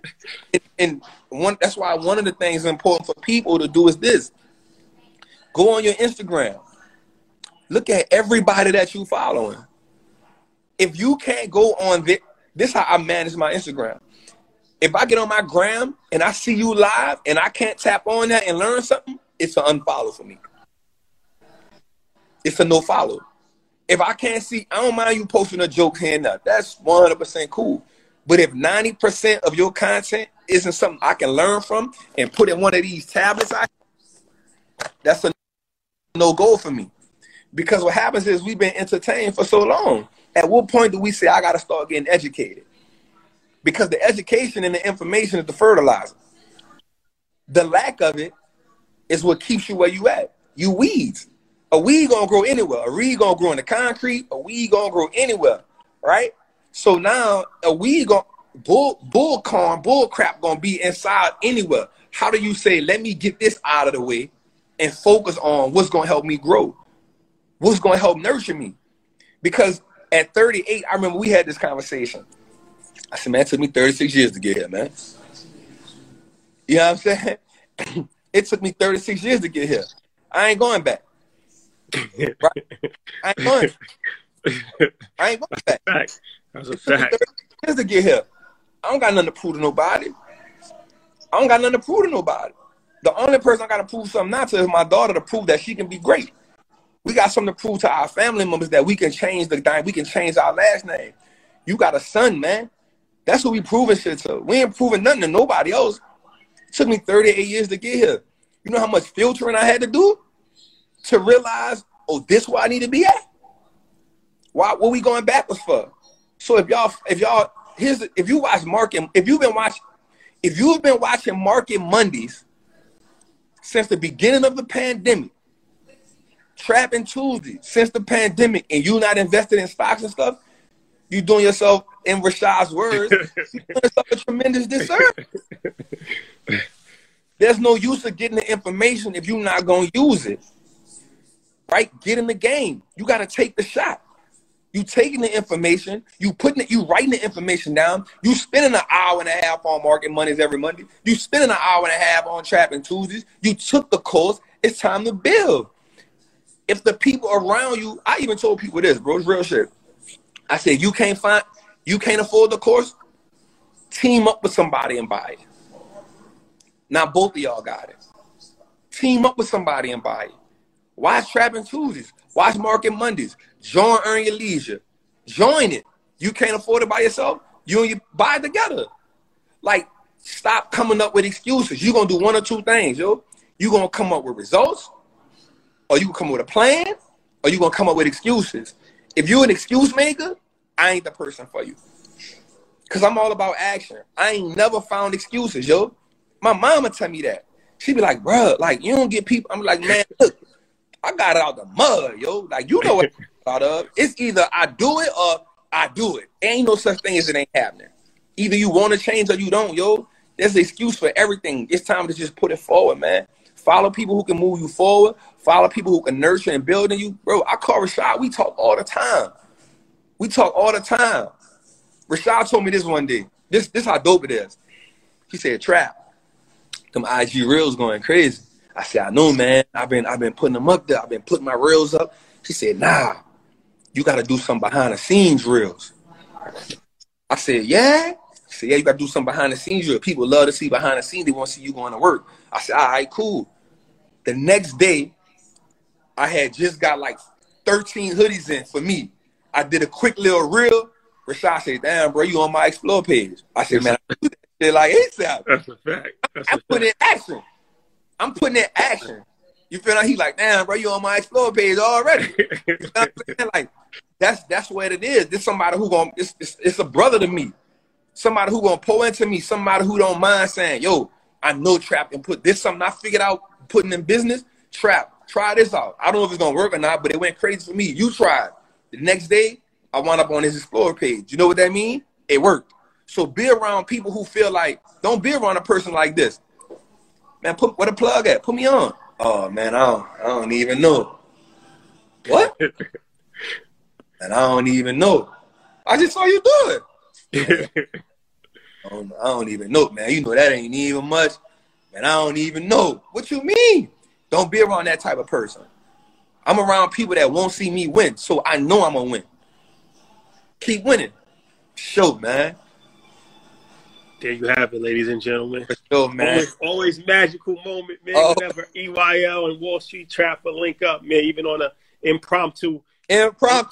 why one of the things important for people to do is this. Go on your Instagram. Look at everybody that you following. If you can't go on this is how I manage my Instagram. If I get on my gram and I see you live and I can't tap on that and learn something, it's an unfollow for me. It's a no follow. If I can't see, I don't mind you posting a joke here and there. That's 100% cool. But if 90% of your content isn't something I can learn from and put in one of these tablets, that's a no-go for me. Because what happens is we've been entertained for so long. At what point do we say, I got to start getting educated? Because the education and the information is the fertilizer. The lack of it is what keeps you where you at. You weeds. A weed gonna grow anywhere. A weed gonna grow in the concrete. A weed gonna grow anywhere, right? So now a weed gonna bull crap gonna be inside anywhere. How do you say, let me get this out of the way and focus on what's gonna help me grow? What's gonna help nurture me? Because at 38, I remember we had this conversation. I said, man, it took me 36 years to get here, man. You know what I'm saying? It took me 36 years to get here. I ain't going back. Right? I ain't going back. That's a fact. 36 years to get here. I don't got nothing to prove to nobody. The only person I got to prove something now to is my daughter to prove that she can be great. We got something to prove to our family members that we can change we can change our last name. You got a son, man. That's what we proving shit to. We ain't proving nothing to nobody else. It took me 38 years to get here. You know how much filtering I had to do to realize, oh, this is where I need to be at? What we going backwards for? So if you've been watching Market Mondays since the beginning of the pandemic, Trapping Tuesday since the pandemic, and you not invested in stocks and stuff, you doing yourself, in Rashad's words, you doing yourself a tremendous disservice. There's no use of getting the information if you're not going to use it. Right? Get in the game. You got to take the shot. You taking the information, you writing the information down, you spending an hour and a half on Market Mondays every Monday, you spending an hour and a half on Trapping Tuesdays, you took the course, it's time to build. If the people around you, I even told people this, bro, it's real shit. I said, you can't afford the course, team up with somebody and buy it. Now both of y'all got it. Team up with somebody and buy it. Watch Trapping Tuesdays. Watch Market Mondays. Join Earn Your Leisure. Join it. You can't afford it by yourself, you and you buy it together. Like, stop coming up with excuses. You're going to do one or two things, yo. You're going to come up with results, or you can come up with a plan, or you're going to come up with excuses. If you're an excuse maker, I ain't the person for you. Because I'm all about action. I ain't never found excuses, yo. My mama tell me that. She be like, bruh, like, you don't get people. I'm like, man, look, I got it out the mud, yo. Like, you know what I'm out of. It's either I do it or I do it. Ain't no such thing as it ain't happening. Either you want to change or you don't, yo. There's an excuse for everything. It's time to just put it forward, man. Follow people who can move you forward. Follow people who can nurture and build in you. Bro, I call Rashad. We talk all the time. We talk all the time. Rashad told me this one day. This how dope it is. He said, Trap, them IG reels going crazy. I said, I know, man. I've been putting them up there. I've been putting my reels up. He said, nah, you got to do some behind the scenes reels. I said, yeah? He said, yeah, you got to do some behind the scenes reels. People love to see behind the scenes. They want to see you going to work. I said, all right, cool. The next day, I had just got like 13 hoodies in for me. I did a quick little reel. Rashad said, damn, bro, you on my Explore page. I said, man, I do that shit like ASAP. That's a fact. I'm putting in action. I'm putting in action. You feel like he like, damn, bro, you on my Explore page already. You know what I'm saying? Like, that's what it is. This somebody who gonna, it's a brother to me. Somebody who gonna pour into me. Somebody who don't mind saying, yo, I know Trap and put this something I figured out putting in business. Trap, try this out. I don't know if it's gonna work or not, but it went crazy for me. You tried. The next day, I wound up on his Explore page. You know what that means? It worked. So be around people who feel like, don't be around a person like this. Man, put where the plug at? Put me on. Oh man, I don't even know. What? And I don't even know. I just saw you do it. I don't even know, man. You know that ain't even much. Man, I don't even know. What you mean? Don't be around that type of person. I'm around people that won't see me win, so I know I'm gonna win. Keep winning. Show, man. There you have it, ladies and gentlemen. For sure, man. Always magical moment, man. Whenever EYL and Wall Street Trap will link up, man, even on a impromptu, man.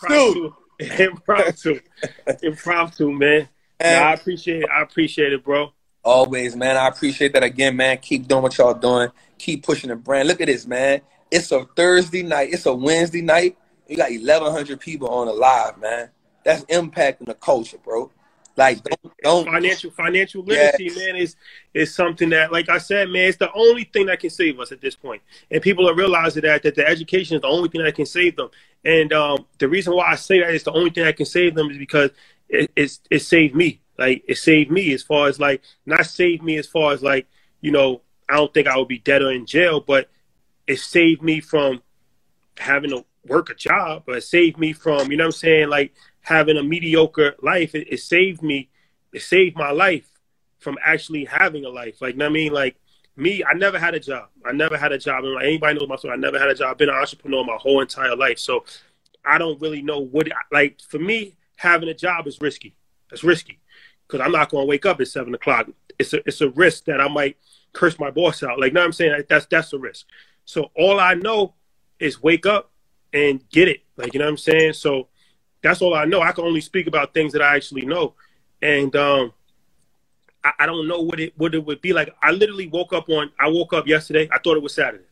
I appreciate it. I appreciate it, bro. Always, man. I appreciate that again, man. Keep doing what y'all doing. Keep pushing the brand. Look at this, man. It's a Thursday night. It's a Wednesday night. You got 1,100 people on the live, man. That's impacting the culture, bro. Like, don't financial literacy, yes, man, is something that, like I said, man, it's the only thing that can save us at this point. And people are realizing that the education is the only thing that can save them. And the reason why I say that it's the only thing that can save them is because it saved me. Like, it saved me as far as, like, not saved me as far as, like, you know, I don't think I would be dead or in jail, but it saved me from having to work a job, but it saved me from, you know what I'm saying, like, having a mediocre life. It saved me. It saved my life from actually having a life. Like, you know what I mean? Like, me, I never had a job. And like, anybody knows my story. I never had a job. I've been an entrepreneur my whole entire life. So I don't really know what, like, for me, having a job is risky. It's risky because I'm not going to wake up at 7 o'clock. It's a risk that I might curse my boss out. Like, you know what I'm saying? Like, that's a risk. So all I know is wake up and get it. Like, you know what I'm saying? So that's all I know. I can only speak about things that I actually know. And I don't know what it would be like. I literally woke up yesterday. I thought it was Saturday.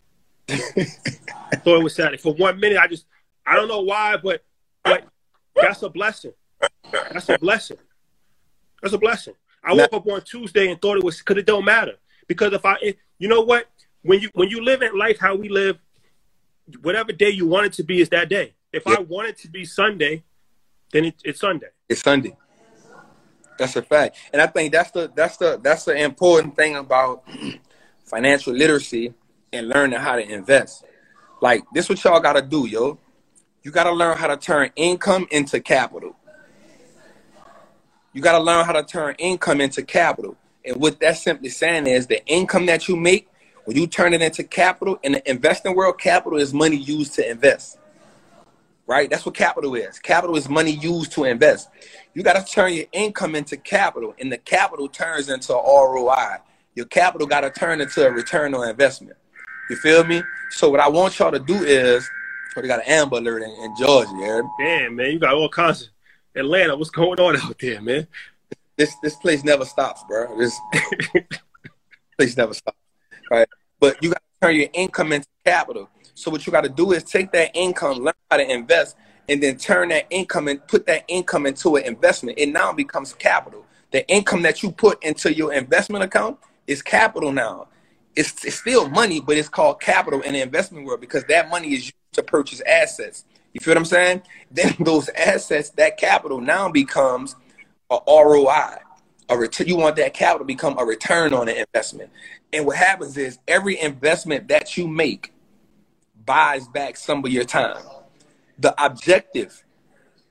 I thought it was Saturday. For 1 minute, I don't know why, but that's a blessing. That's a blessing. That's a blessing. I woke up on Tuesday and thought it was, because it don't matter. Because you know what? When you live in life how we live, whatever day you want it to be is that day. If I want it to be Sunday, then it's Sunday. It's Sunday. That's a fact. And I think that's the important thing about financial literacy and learning how to invest. Like, this what y'all gotta do, yo. You gotta learn how to turn income into capital. You gotta learn how to turn income into capital. And what that's simply saying is the income that you make, when you turn it into capital, in the investing world, capital is money used to invest. Right? That's what capital is. Capital is money used to invest. You got to turn your income into capital, and the capital turns into ROI. Your capital got to turn into a return on investment. You feel me? So what I want y'all to do is, we got an Amber Alert in Georgia, Aaron. Damn, man, you got all kinds of Atlanta. What's going on out there, man? This place never stops, bro. This place never stops. Right? But you got to turn your income into capital. So what you got to do is take that income, learn how to invest, and then turn that income and put that income into an investment. It now becomes capital. The income that you put into your investment account is capital now. It's still money, but it's called capital in the investment world because that money is used to purchase assets. You feel what I'm saying? Then those assets, that capital now becomes a ROI. You want that capital to become a return on the investment. And what happens is every investment that you make buys back some of your time. The objective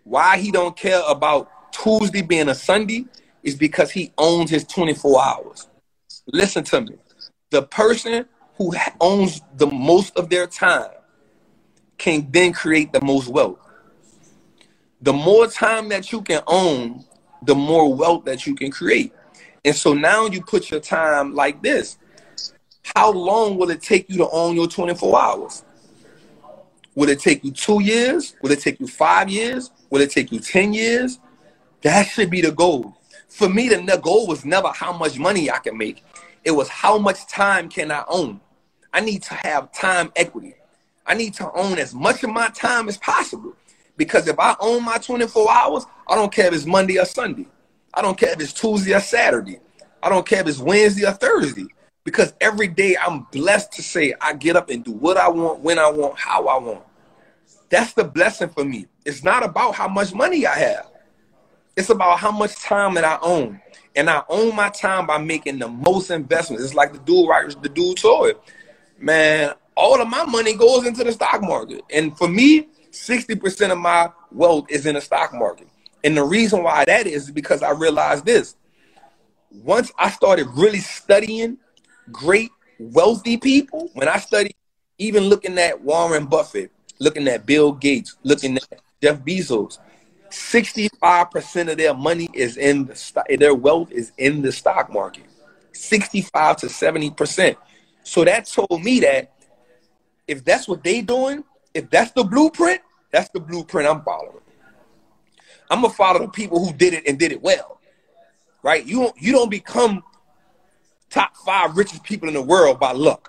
why he don't care about Tuesday being a Sunday is because he owns his 24 hours. Listen to me. The person who owns the most of their time can then create the most wealth. The more time that you can own, the more wealth that you can create. And so now you put your time like this. How long will it take you to own your 24 hours? Will it take you 2 years? Will it take you 5 years? Will it take you 10 years? That should be the goal. For me, the goal was never how much money I can make. It was how much time can I own. I need to have time equity. I need to own as much of my time as possible. Because if I own my 24 hours, I don't care if it's Monday or Sunday. I don't care if it's Tuesday or Saturday. I don't care if it's Wednesday or Thursday. Because every day I'm blessed to say I get up and do what I want, when I want, how I want. That's the blessing for me. It's not about how much money I have. It's about how much time that I own. And I own my time by making the most investments. It's like the dude told it. Man, all of my money goes into the stock market. And for me, 60% of my wealth is in the stock market. And the reason why that is because I realized this. Once I started really studying great, wealthy people, when I studied, even looking at Warren Buffett, looking at Bill Gates, looking at Jeff Bezos, 65% of their money is in the stock, their wealth is in the stock market. 65 to 70%. So that told me that if that's what they doing, if that's the blueprint I'm following. I'm gonna follow the people who did it and did it well. Right? You don't become top 5 richest people in the world by luck.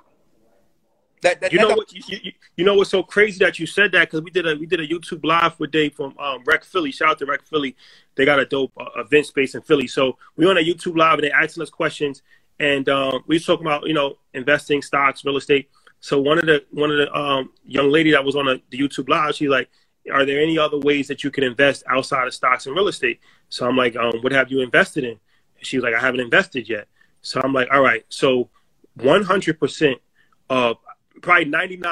You know what's so crazy that you said that, because we did a YouTube live with Dave from Rec Philly. Shout out to Rec Philly. They got a dope event space in Philly. So we on a YouTube live and they asking us questions, and we was talking about investing, stocks, real estate. So one of the young lady that was on the YouTube live, she's like, are there any other ways that you can invest outside of stocks and real estate? So I'm like, what have you invested in? And she was like, I haven't invested yet. So I'm like, all right. So 100% of probably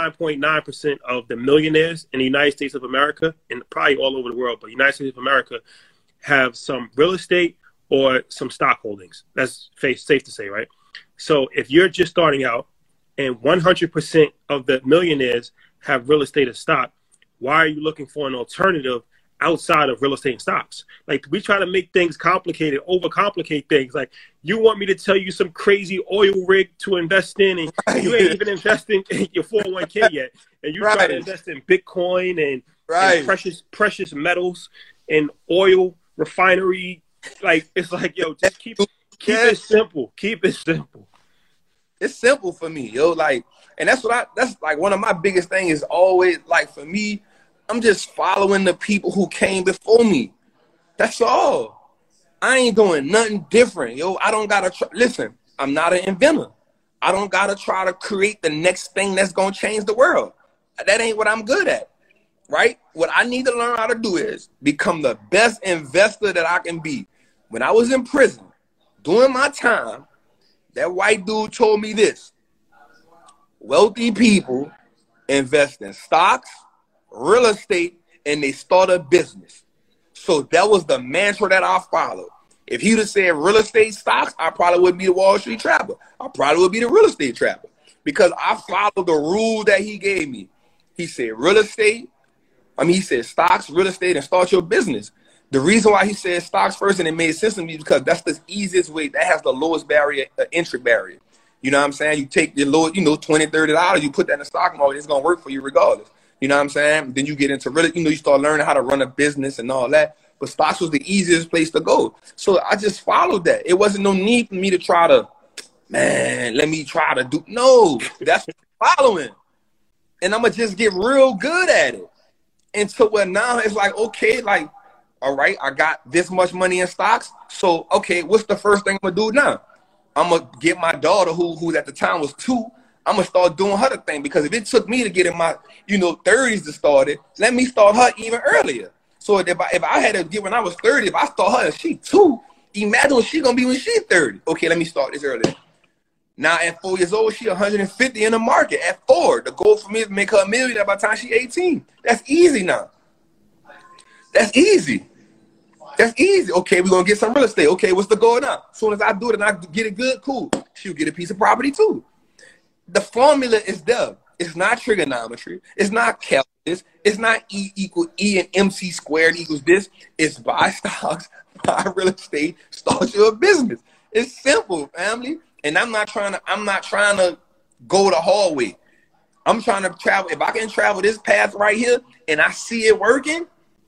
99.9% of the millionaires in the United States of America, and probably all over the world, but United States of America, have some real estate or some stock holdings. That's safe to say, right? So if you're just starting out and 100% of the millionaires have real estate or stock, why are you looking for an alternative outside of real estate and stocks? Like, we try to make things complicated, overcomplicate things. Like, you want me to tell you some crazy oil rig to invest in, and you ain't even investing in your 401k yet. And you try to invest in Bitcoin and precious metals and oil refinery. Like, it's like, yo, just keep it simple. Keep it simple. It's simple for me, yo. Like, and that's like one of my biggest things is always, like, for me, I'm just following the people who came before me. That's all. I ain't doing nothing different, yo. I don't gotta listen. I'm not an inventor. I don't gotta try to create the next thing that's gonna change the world. That ain't what I'm good at, right? What I need to learn how to do is become the best investor that I can be. When I was in prison, during my time, that white dude told me this: wealthy people invest in stocks, real estate, and they start a business. So that was the mantra that I followed. If he'd have said real estate, stocks, I probably would be the Wall Street Trapper. I probably would be the real estate trapper, because I followed the rule that he gave me. He said he said stocks, real estate, and start your business. The reason why he said stocks first, and it made sense to me, because that's the easiest way. That has the lowest entry barrier. You know what I'm saying? You take your low, $20, $30, you put that in the stock market, it's going to work for you regardless. You know what I'm saying? Then you get into really, you start learning how to run a business and all that. But stocks was the easiest place to go. So I just followed that. It wasn't no need for me to try to, let me try to do. No, that's what I'm following. And I'm going to just get real good at it. And so now it's like, okay, like, all right, I got this much money in stocks. So, okay, what's the first thing I'm going to do now? I'm going to get my daughter, who at the time was 2, I'm going to start doing her the thing, because if it took me to get in my, 30s to start it, let me start her even earlier. So if I had to get when I was 30, if I start her and she 2, imagine what she going to be when she's 30. Okay, let me start this earlier. Now at 4 years old, she 150 in the market. At 4, the goal for me is to make her $1 million by the time she's 18. That's easy now. That's easy. That's easy. Okay, we're going to get some real estate. Okay, what's the goal now? As soon as I do it and I get it good, cool. She'll get a piece of property too. The formula is there. It's not trigonometry. It's not calculus. It's not E equal E and MC squared equals this. It's buy stocks, buy real estate, start your business. It's simple, family. And I'm not trying to go the hard way. I'm trying to travel. If I can travel this path right here and I see it working,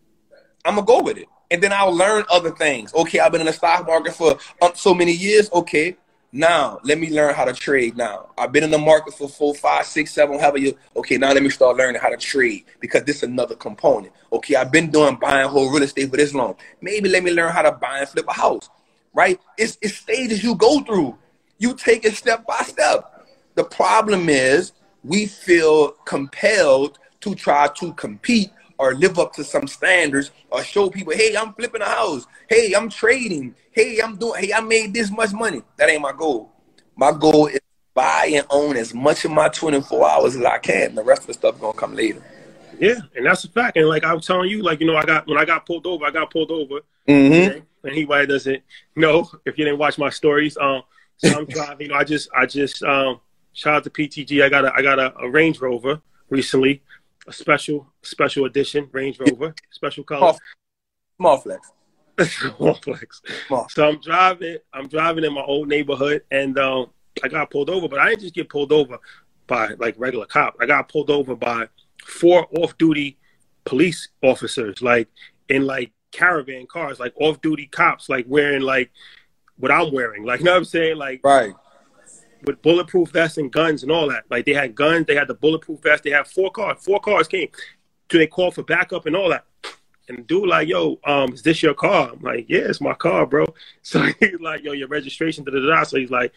I'm going to go with it. And then I'll learn other things. Okay, I've been in the stock market for so many years. Okay, now let me learn how to trade now. I've been in the market for 4, 5, 6, 7, however you. Okay, now let me start learning how to trade because this is another component. Okay, I've been doing buying whole real estate for this long. Maybe let me learn how to buy and flip a house, right? It's stages you go through. You take it step by step. The problem is we feel compelled to try to compete or live up to some standards or show people, hey, I'm flipping a house. Hey, I'm trading. Hey, I made this much money. That ain't my goal. My goal is to buy and own as much of my 24 hours as I can. The rest of the stuff gonna come later. Yeah, and that's a fact. And like I'm telling you, like, you know, when I got pulled over. Mm-hmm. Okay? And anybody doesn't know if you didn't watch my stories. So I'm driving, you know, I just shout out to PTG. I got a Range Rover recently. A special edition Range Rover, special color. Small flex. Small flex. Small. So I'm driving in my old neighborhood, and I got pulled over. But I didn't just get pulled over by like regular cop. I got pulled over by 4 off-duty police officers, like in like caravan cars, like off-duty cops, like wearing like what I'm wearing, like, you know what I'm saying, like right. With bulletproof vests and guns and all that. Like, they had guns, they had the bulletproof vest, they had 4 cars. 4 cars came. So they called for backup and all that. And the dude like, yo, is this your car? I'm like, yeah, it's my car, bro. So he's like, yo, your registration, da-da-da. So he's like,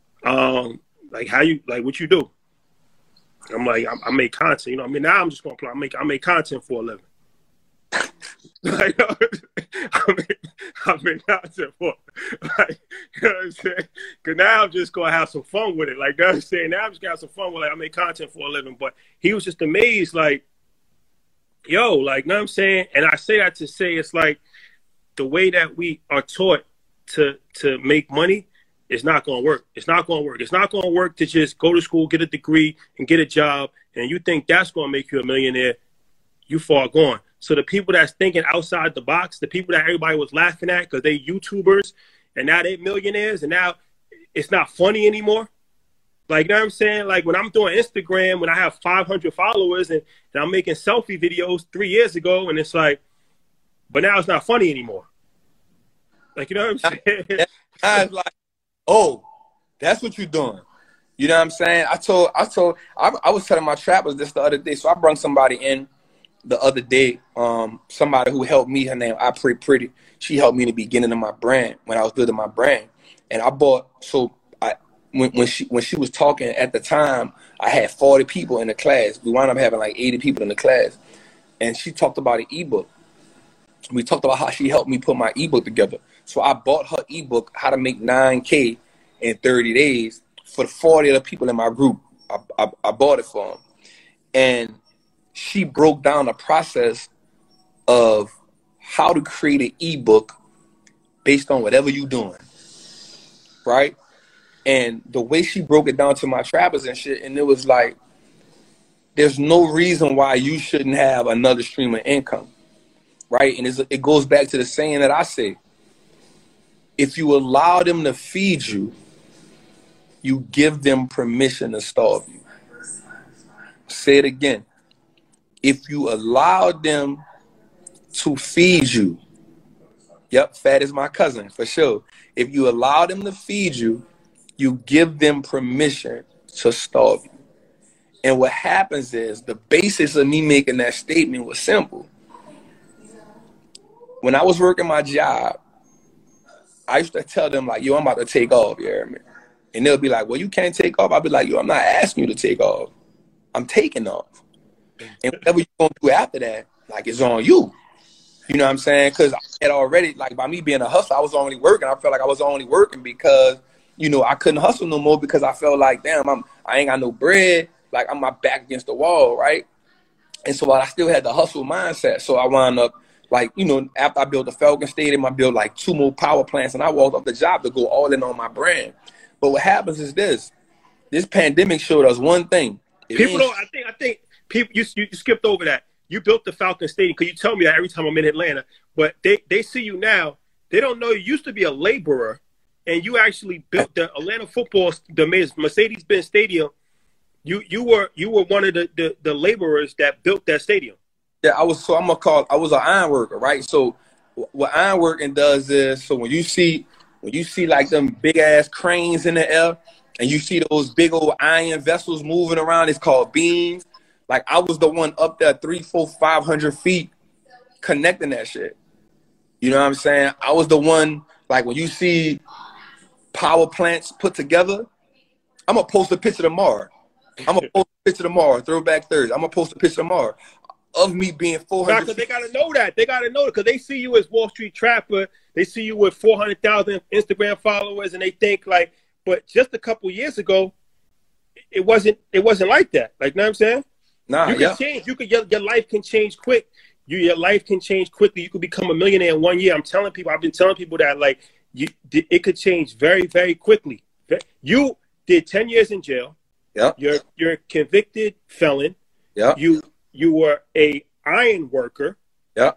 how you, like, what you do? I'm like, I make content. You know, I mean, now I'm just going to play. I make content for a living. Like, I make content for, like, you know what I'm saying? Because now I'm just going to have some fun with it. Like, you know what I'm saying? Now I'm just going to have some fun with it. Like, I make content for a living. But he was just amazed, like, yo, like, you know what I'm saying? And I say that to say it's like the way that we are taught to make money is not going to work. It's not going to work. It's not going to work to just go to school, get a degree, and get a job, and you think that's going to make you a millionaire. You far gone. So the people that's thinking outside the box, the people that everybody was laughing at because they YouTubers and now they millionaires and now it's not funny anymore. Like, you know what I'm saying? Like, when I'm doing Instagram, when I have 500 followers and I'm making selfie videos 3 years ago, and it's like, but now it's not funny anymore. Like, you know what I'm saying? I was like, oh, that's what you're doing. You know what I'm saying? I was telling my trappers this the other day. So I brought somebody in the other day, somebody who helped me. Her name I Pray Pretty. She helped me in the beginning of my brand when I was building my brand. And I bought when she was talking at the time, I had 40 people in the class. We wound up having like 80 people in the class. And she talked about an ebook. We talked about how she helped me put my ebook together. So I bought her ebook, How to Make $9K in 30 Days, for the 40 other people in my group. I bought it for them. And she broke down the process of how to create an ebook based on whatever you're doing, right? And the way she broke it down to my trappers and shit, and it was like, there's no reason why you shouldn't have another stream of income, right? And it goes back to the saying that I say, if you allow them to feed you, you give them permission to starve you. Say it again. If you allow them to feed you, yep, fat is my cousin, for sure. If you allow them to feed you, you give them permission to starve you. And what happens is, the basis of me making that statement was simple. When I was working my job, I used to tell them, like, yo, I'm about to take off, you hear me? And they'll be like, well, you can't take off. I'll be like, yo, I'm not asking you to take off. I'm taking off. And whatever you're going to do after that, like, it's on you. You know what I'm saying? Because I had already, like, by me being a hustler, I was only working. I felt like I was only working because, you know, I couldn't hustle no more because I felt like, damn, I ain't got no bread. Like, I'm my back against the wall, right? And so I still had the hustle mindset. So I wound up Like, you know, after I built the Falcon Stadium, I built like 2 more power plants, and I walked off the job to go all in on my brand. But what happens is this pandemic showed us one thing. People don't, I think people, you skipped over that. You built the Falcon Stadium, because you tell me that every time I'm in Atlanta, but they see you now. They don't know you used to be a laborer, and you actually built the Atlanta football, the Mercedes-Benz Stadium. You were one of the laborers that built that stadium. Yeah, I was an iron worker, right? So what iron working does is, so when you see like them big ass cranes in the air, and you see those big old iron vessels moving around, it's called beams. Like, I was the one up there 300, 400, 500 feet connecting that shit. You know what I'm saying? I was the one, like, when you see power plants put together, I'm going to post a picture tomorrow. Throwback Thursday. I'm going to post a picture tomorrow of me being 400. Because they got to know that. They got to know it, because they see you as Wall Street Trapper. They see you with 400,000 Instagram followers, and they think, like, but just a couple years ago, it wasn't like that. Like, you know what I'm saying? Nah, you can change. Your life can change quick. Your life can change quickly. You could become a millionaire in 1 year. I've been telling people that, like, it could change very, very quickly. You did 10 years in jail. Yeah. You're a convicted felon. Yeah. You were a iron worker. Yeah.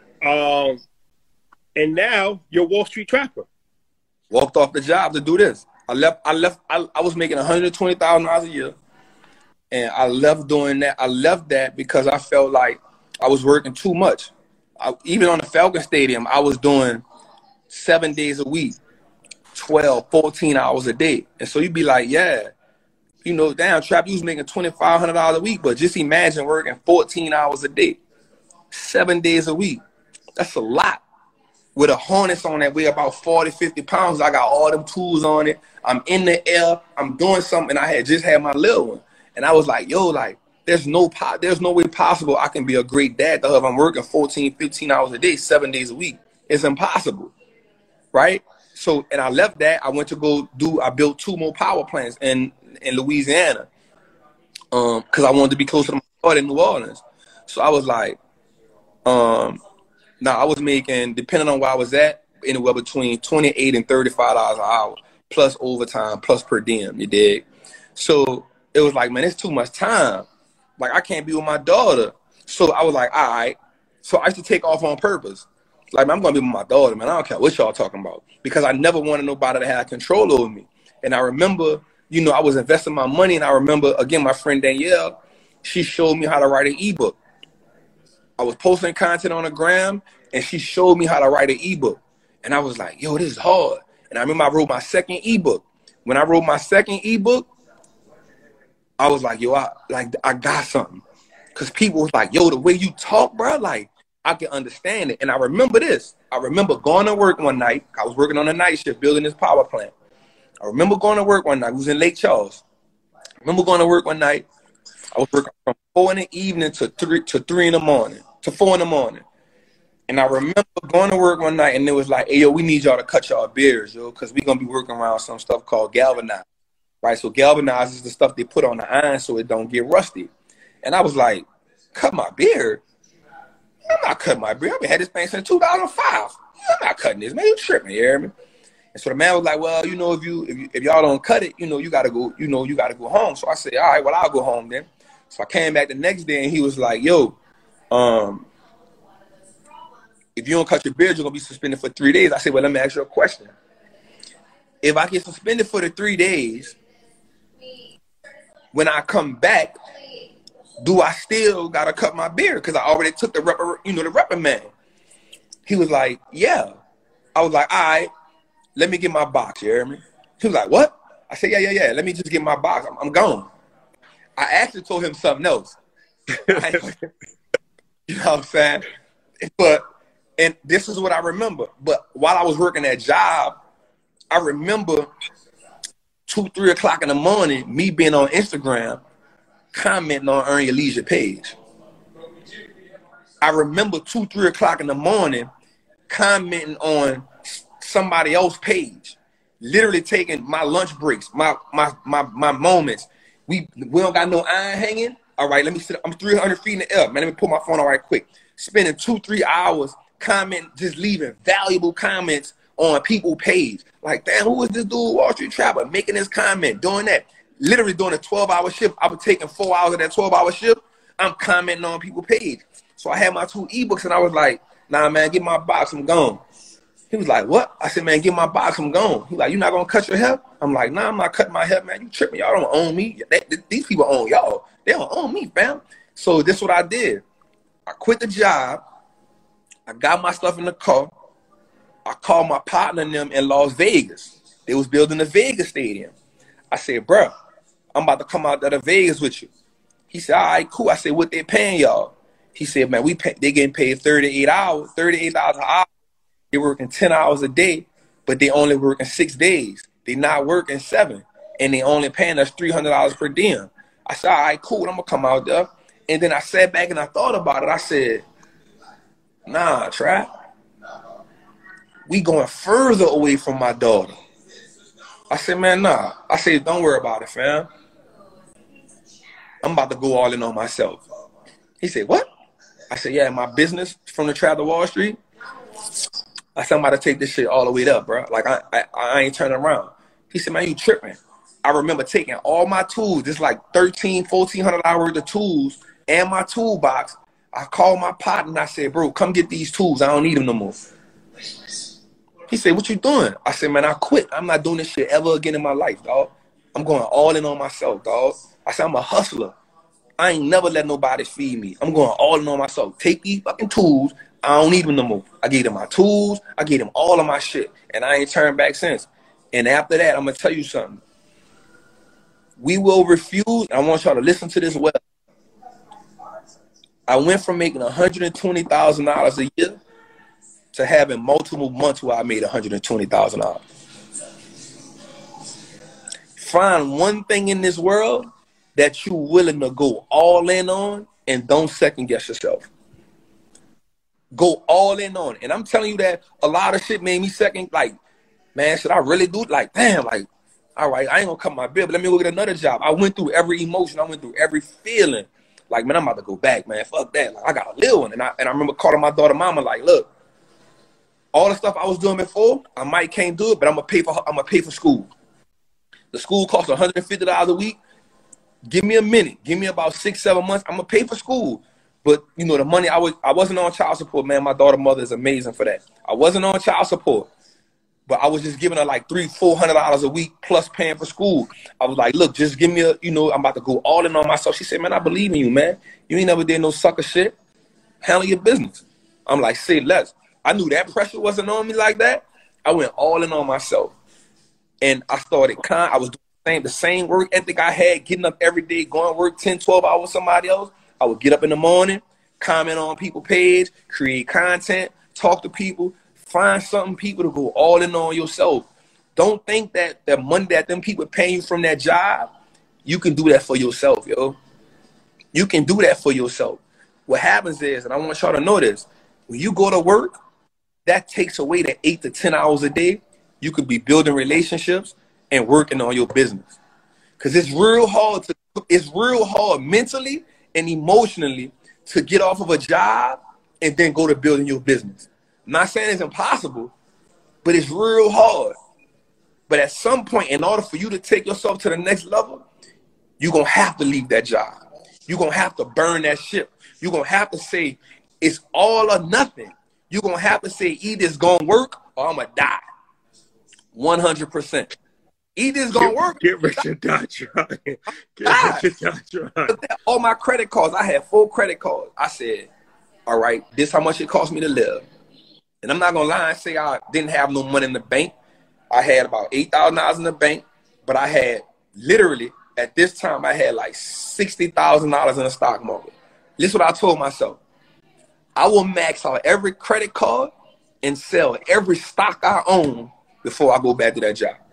And now you're Wall Street Trapper. Walked off the job to do this. I was making $120,000 a year, and I left doing that. I left that because I felt like I was working too much. Even on the Falcon Stadium, I was doing 7 days a week, 12, 14 hours a day. And so you'd be like, yeah, you know, damn, Trap, you was making $2,500 a week, but just imagine working 14 hours a day, 7 days a week. That's a lot. With a harness on that weigh about 40, 50 pounds, I got all them tools on it. I'm in the air. I'm doing something. I had just had my little one. And I was like, yo, like, there's no way possible I can be a great dad to her if I'm working 14, 15 hours a day, 7 days a week. It's impossible, right? So, and I left that. I went to I built 2 more power plants in Louisiana because I wanted to be closer to my daughter in New Orleans. So I was like, I was making, depending on where I was at, anywhere between $28 and $35 an hour, plus overtime, plus per diem, you dig? So it was like, man, it's too much time. Like, I can't be with my daughter. So I was like, all right. So I used to take off on purpose. Like, man, I'm going to be with my daughter, man. I don't care what y'all talking about. Because I never wanted nobody to have control over me. And I remember, you know, I was investing my money, and I remember, again, my friend Danielle, she showed me how to write an ebook. I was posting content on the gram, and she showed me how to write an ebook. And I was like, yo, this is hard. And I remember I wrote my second ebook. When I wrote my second ebook, I was like, yo, I got something. Because people was like, yo, the way you talk, bro, like, I can understand it. And I remember this. I remember going to work one night. I was working on a night shift building this power plant. I remember going to work one night. It was in Lake Charles. I remember going to work one night. I was working from 4 in the evening to 3 in the morning, to 4 in the morning. And I remember going to work one night, and it was like, hey, yo, we need y'all to cut y'all beards, yo, because we're going to be working around some stuff called galvanized, right? So galvanized is the stuff they put on the iron so it don't get rusty. And I was like, cut my beard? I'm not cutting my beard. I've had this thing since 2005. I'm not cutting this, man. You tripping, you hear me? And so the man was like, well, you know, if y'all don't cut it, you know, you got to go home. So I said, all right, well, I'll go home then. So I came back the next day, and he was like, yo, if you don't cut your beard, you're going to be suspended for 3 days. I said, well, let me ask you a question. If I get suspended for the 3 days, when I come back, do I still got to cut my beard? Because I already took the reprimand. He was like, yeah. I was like, all right, let me get my box, you hear me? He was like, what? I said, yeah. Let me just get my box. I'm gone. I actually told him something else. You know what I'm saying? And this is what I remember. But while I was working that job, I remember 2, 3 o'clock in the morning, me being on Instagram, commenting on Earn Your Leisure page. I remember 2, 3 o'clock in the morning, commenting on somebody else's page, literally taking my lunch breaks, my moments. We don't got no iron hanging. All right, let me sit. I'm 300 feet in the air, man. Let me pull my phone out right quick. spending 2-3 hours just leaving valuable comments on people's page. Like, damn, who is this dude, Wall Street Trapper, making this comment, doing that? Literally doing a 12-hour shift. I was taking 4 hours of that 12-hour shift. I'm commenting on people's page. So I had my 2 ebooks, and I was like, nah, man, get my box, I'm gone. He was like, what? I said, man, get my box, I'm gone. He was like, you not going to cut your hair? I'm like, nah, I'm not cutting my hair, man. You tripping. Y'all don't own me. These people own y'all. They don't own me, fam. So this is what I did. I quit the job. I got my stuff in the car. I called my partner and them in Las Vegas. They was building the Vegas stadium. I said, bro, I'm about to come out to Vegas with you. He said, all right, cool. I said, what they paying y'all? He said, man, they getting paid 38 hours, $38 an hour. They working 10 hours a day, but they only working 6 days. They not working 7, and they only paying us $300 per diem. I said, all right, cool. I'm going to come out there. And then I sat back and I thought about it. I said, nah, Trap. We going further away from my daughter. I said, man, nah. I said, don't worry about it, fam. I'm about to go all in on myself. He said, what? I said, yeah, my business from the Trap to Wall Street. I said, I'm about to take this shit all the way up, bro. Like, I ain't turning around. He said, man, you tripping. I remember taking all my tools, just like $1,400 worth of tools and my toolbox. I called my partner and I said, bro, come get these tools. I don't need them no more. He said, what you doing? I said, man, I quit. I'm not doing this shit ever again in my life, dog. I'm going all in on myself, dog. I said, I'm a hustler. I ain't never let nobody feed me. I'm going all in on myself. Take these fucking tools. I don't need them no more. I gave them my tools. I gave them all of my shit. And I ain't turned back since. And after that, I'm going to tell you something. We will refuse. I want y'all to listen to this well. I went from making $120,000 a year to having multiple months where I made $120,000. Find one thing in this world that you're willing to go all in on and don't second guess yourself. Go all in on it. And I'm telling you that a lot of shit made me second, like, man, should I really do it? Like, damn, like, all right, I ain't gonna cut my bill, but let me go get another job. I went through every emotion. I went through every feeling. Like, man, I'm about to go back, man. Fuck that. Like, I got a little one. And I remember calling my daughter mama, like, look, all the stuff I was doing before, I might can't do it, but I'm gonna pay for school. The school costs $150 a week. Give me a minute. Give me about 6-7 months. I'm gonna pay for school. But you know, the money I wasn't on child support, man. My daughter mother is amazing for that. I wasn't on child support, but I was just giving her like $300-400 a week plus paying for school. I was like, look, just give me I'm about to go all in on myself. She said, man, I believe in you, man. You ain't never did no sucker shit. Handle your business. I'm like, say less. I knew that pressure wasn't on me like that. I went all in on myself, and I started. I was doing the same work ethic I had, getting up every day, going to work 10-12 hours with somebody else. I would get up in the morning, comment on people's page, create content, talk to people, find something people to go all in on yourself. Don't think that the money that them people paying you from that job, you can do that for yourself, yo. You can do that for yourself. What happens is, and I want y'all to know this, when you go to work, that takes away the 8 to 10 hours a day. You could be building relationships and working on your business. Because it's real hard mentally and emotionally to get off of a job and then go to building your business. I'm not saying it's impossible, but it's real hard. But at some point, in order for you to take yourself to the next level, you're going to have to leave that job. You're going to have to burn that ship. You're going to have to say, it's all or nothing. You're going to have to say, either it's going to work or I'm going to die. 100%. Either it's going to work. Get rich or die trying. Get rich or die trying. All my credit cards, I had 4 credit cards. I said, all right, this is how much it cost me to live. And I'm not going to lie and say I didn't have no money in the bank. I had about $8,000 in the bank, but I had literally, at this time, I had like $60,000 in the stock market. This is what I told myself. I will max out every credit card and sell every stock I own before I go back to that job.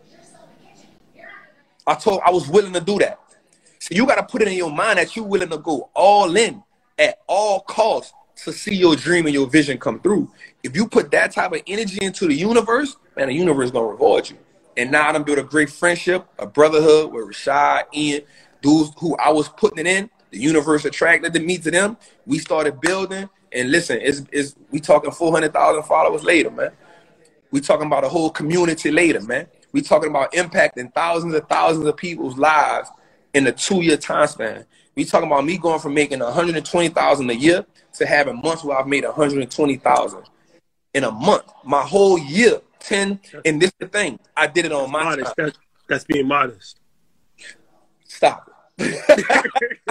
I was willing to do that. So you got to put it in your mind that you're willing to go all in at all costs to see your dream and your vision come through. If you put that type of energy into the universe, man, the universe is going to reward you. And now I'm building a great friendship, a brotherhood with Rashad, Ian, dudes who I was putting it in. The universe attracted me to them. We started building. And listen, it's we talking 400,000 followers later, man. We talking about a whole community later, man. We talking about impacting thousands of people's lives in a 2-year time span. We talking about me going from making 120,000 a year to having months where I've made 120,000 in a month. My whole year, 10. And this is the thing, I did it on my time. That's being modest. Stop it.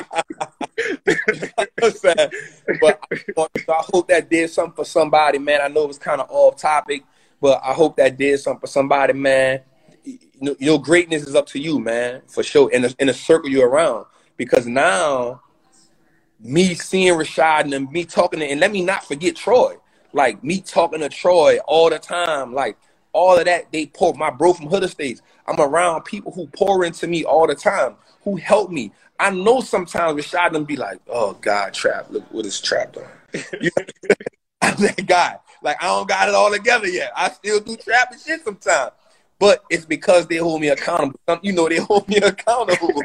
But I hope that did something for somebody, man. I know it was kind of off topic, but I hope that did something for somebody, man. Your greatness is up to you, man, for sure. In the circle you're around, because now me seeing Rashad and me talking to, and let me not forget Troy, like me talking to Troy all the time, like all of that. They pour my bro from Hood Estates. I'm around people who pour into me all the time, who help me. I know sometimes Rashad them be like, oh God, Trap, look what is Trap doing. I'm that guy. Like, I don't got it all together yet. I still do trap and shit sometimes. But it's because they hold me accountable. They hold me accountable.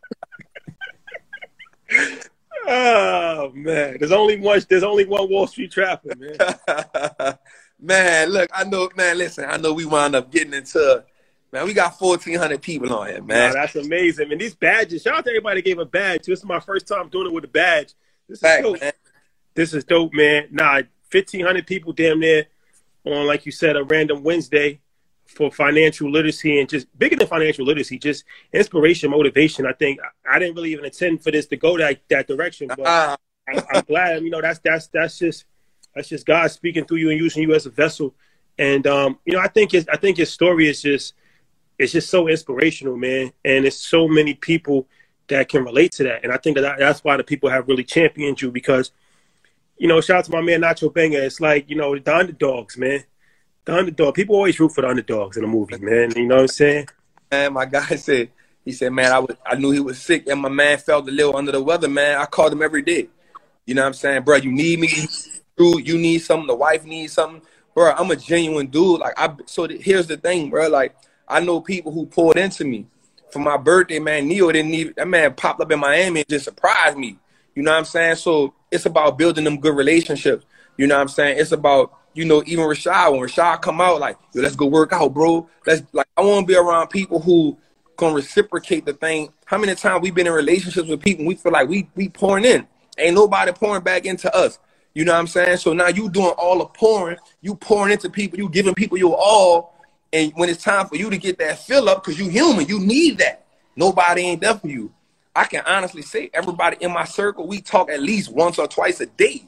Oh man, there's only one Wall Street Trapper, man. Man, look, I know, man, listen, I know we wound up getting into, man, we got 1,400 people on here, man. Wow, that's amazing. Man, these badges, shout out to everybody that gave a badge. This is my first time doing it with a badge. This is dope, man. This is dope, man. 1,500 people damn near on, like you said, a random Wednesday for financial literacy, and just bigger than financial literacy, just inspiration, motivation. I think I didn't really even intend for this to go that direction, but I'm glad. That's just God speaking through you and using you as a vessel. And I think his story is just so inspirational, man. And it's so many people that can relate to that. And I think that's why the people have really championed you, because shout out to my man Nacho Benga. It's like, the underdogs, man. The underdog. People always root for the underdogs in a movie, man. You know what I'm saying? Man, my guy said, man, I knew he was sick, and my man felt a little under the weather, man. I called him every day. You know what I'm saying? Bro, you need me. You need something. The wife needs something. Bro, I'm a genuine dude. Here's the thing, bro. Like, I know people who poured into me. For my birthday, man, Neo that man popped up in Miami and just surprised me. You know what I'm saying? So it's about building them good relationships. You know what I'm saying? It's about, even Rashad, when Rashad come out, like, yo, let's go work out, bro. I want to be around people who can reciprocate the thing. How many times we've been in relationships with people and we feel like we pouring in. Ain't nobody pouring back into us. You know what I'm saying? So now you doing all the pouring. You pouring into people. You giving people your all. And when it's time for you to get that fill up, because you human, you need that. Nobody ain't there for you. I can honestly say everybody in my circle, we talk at least once or twice a day.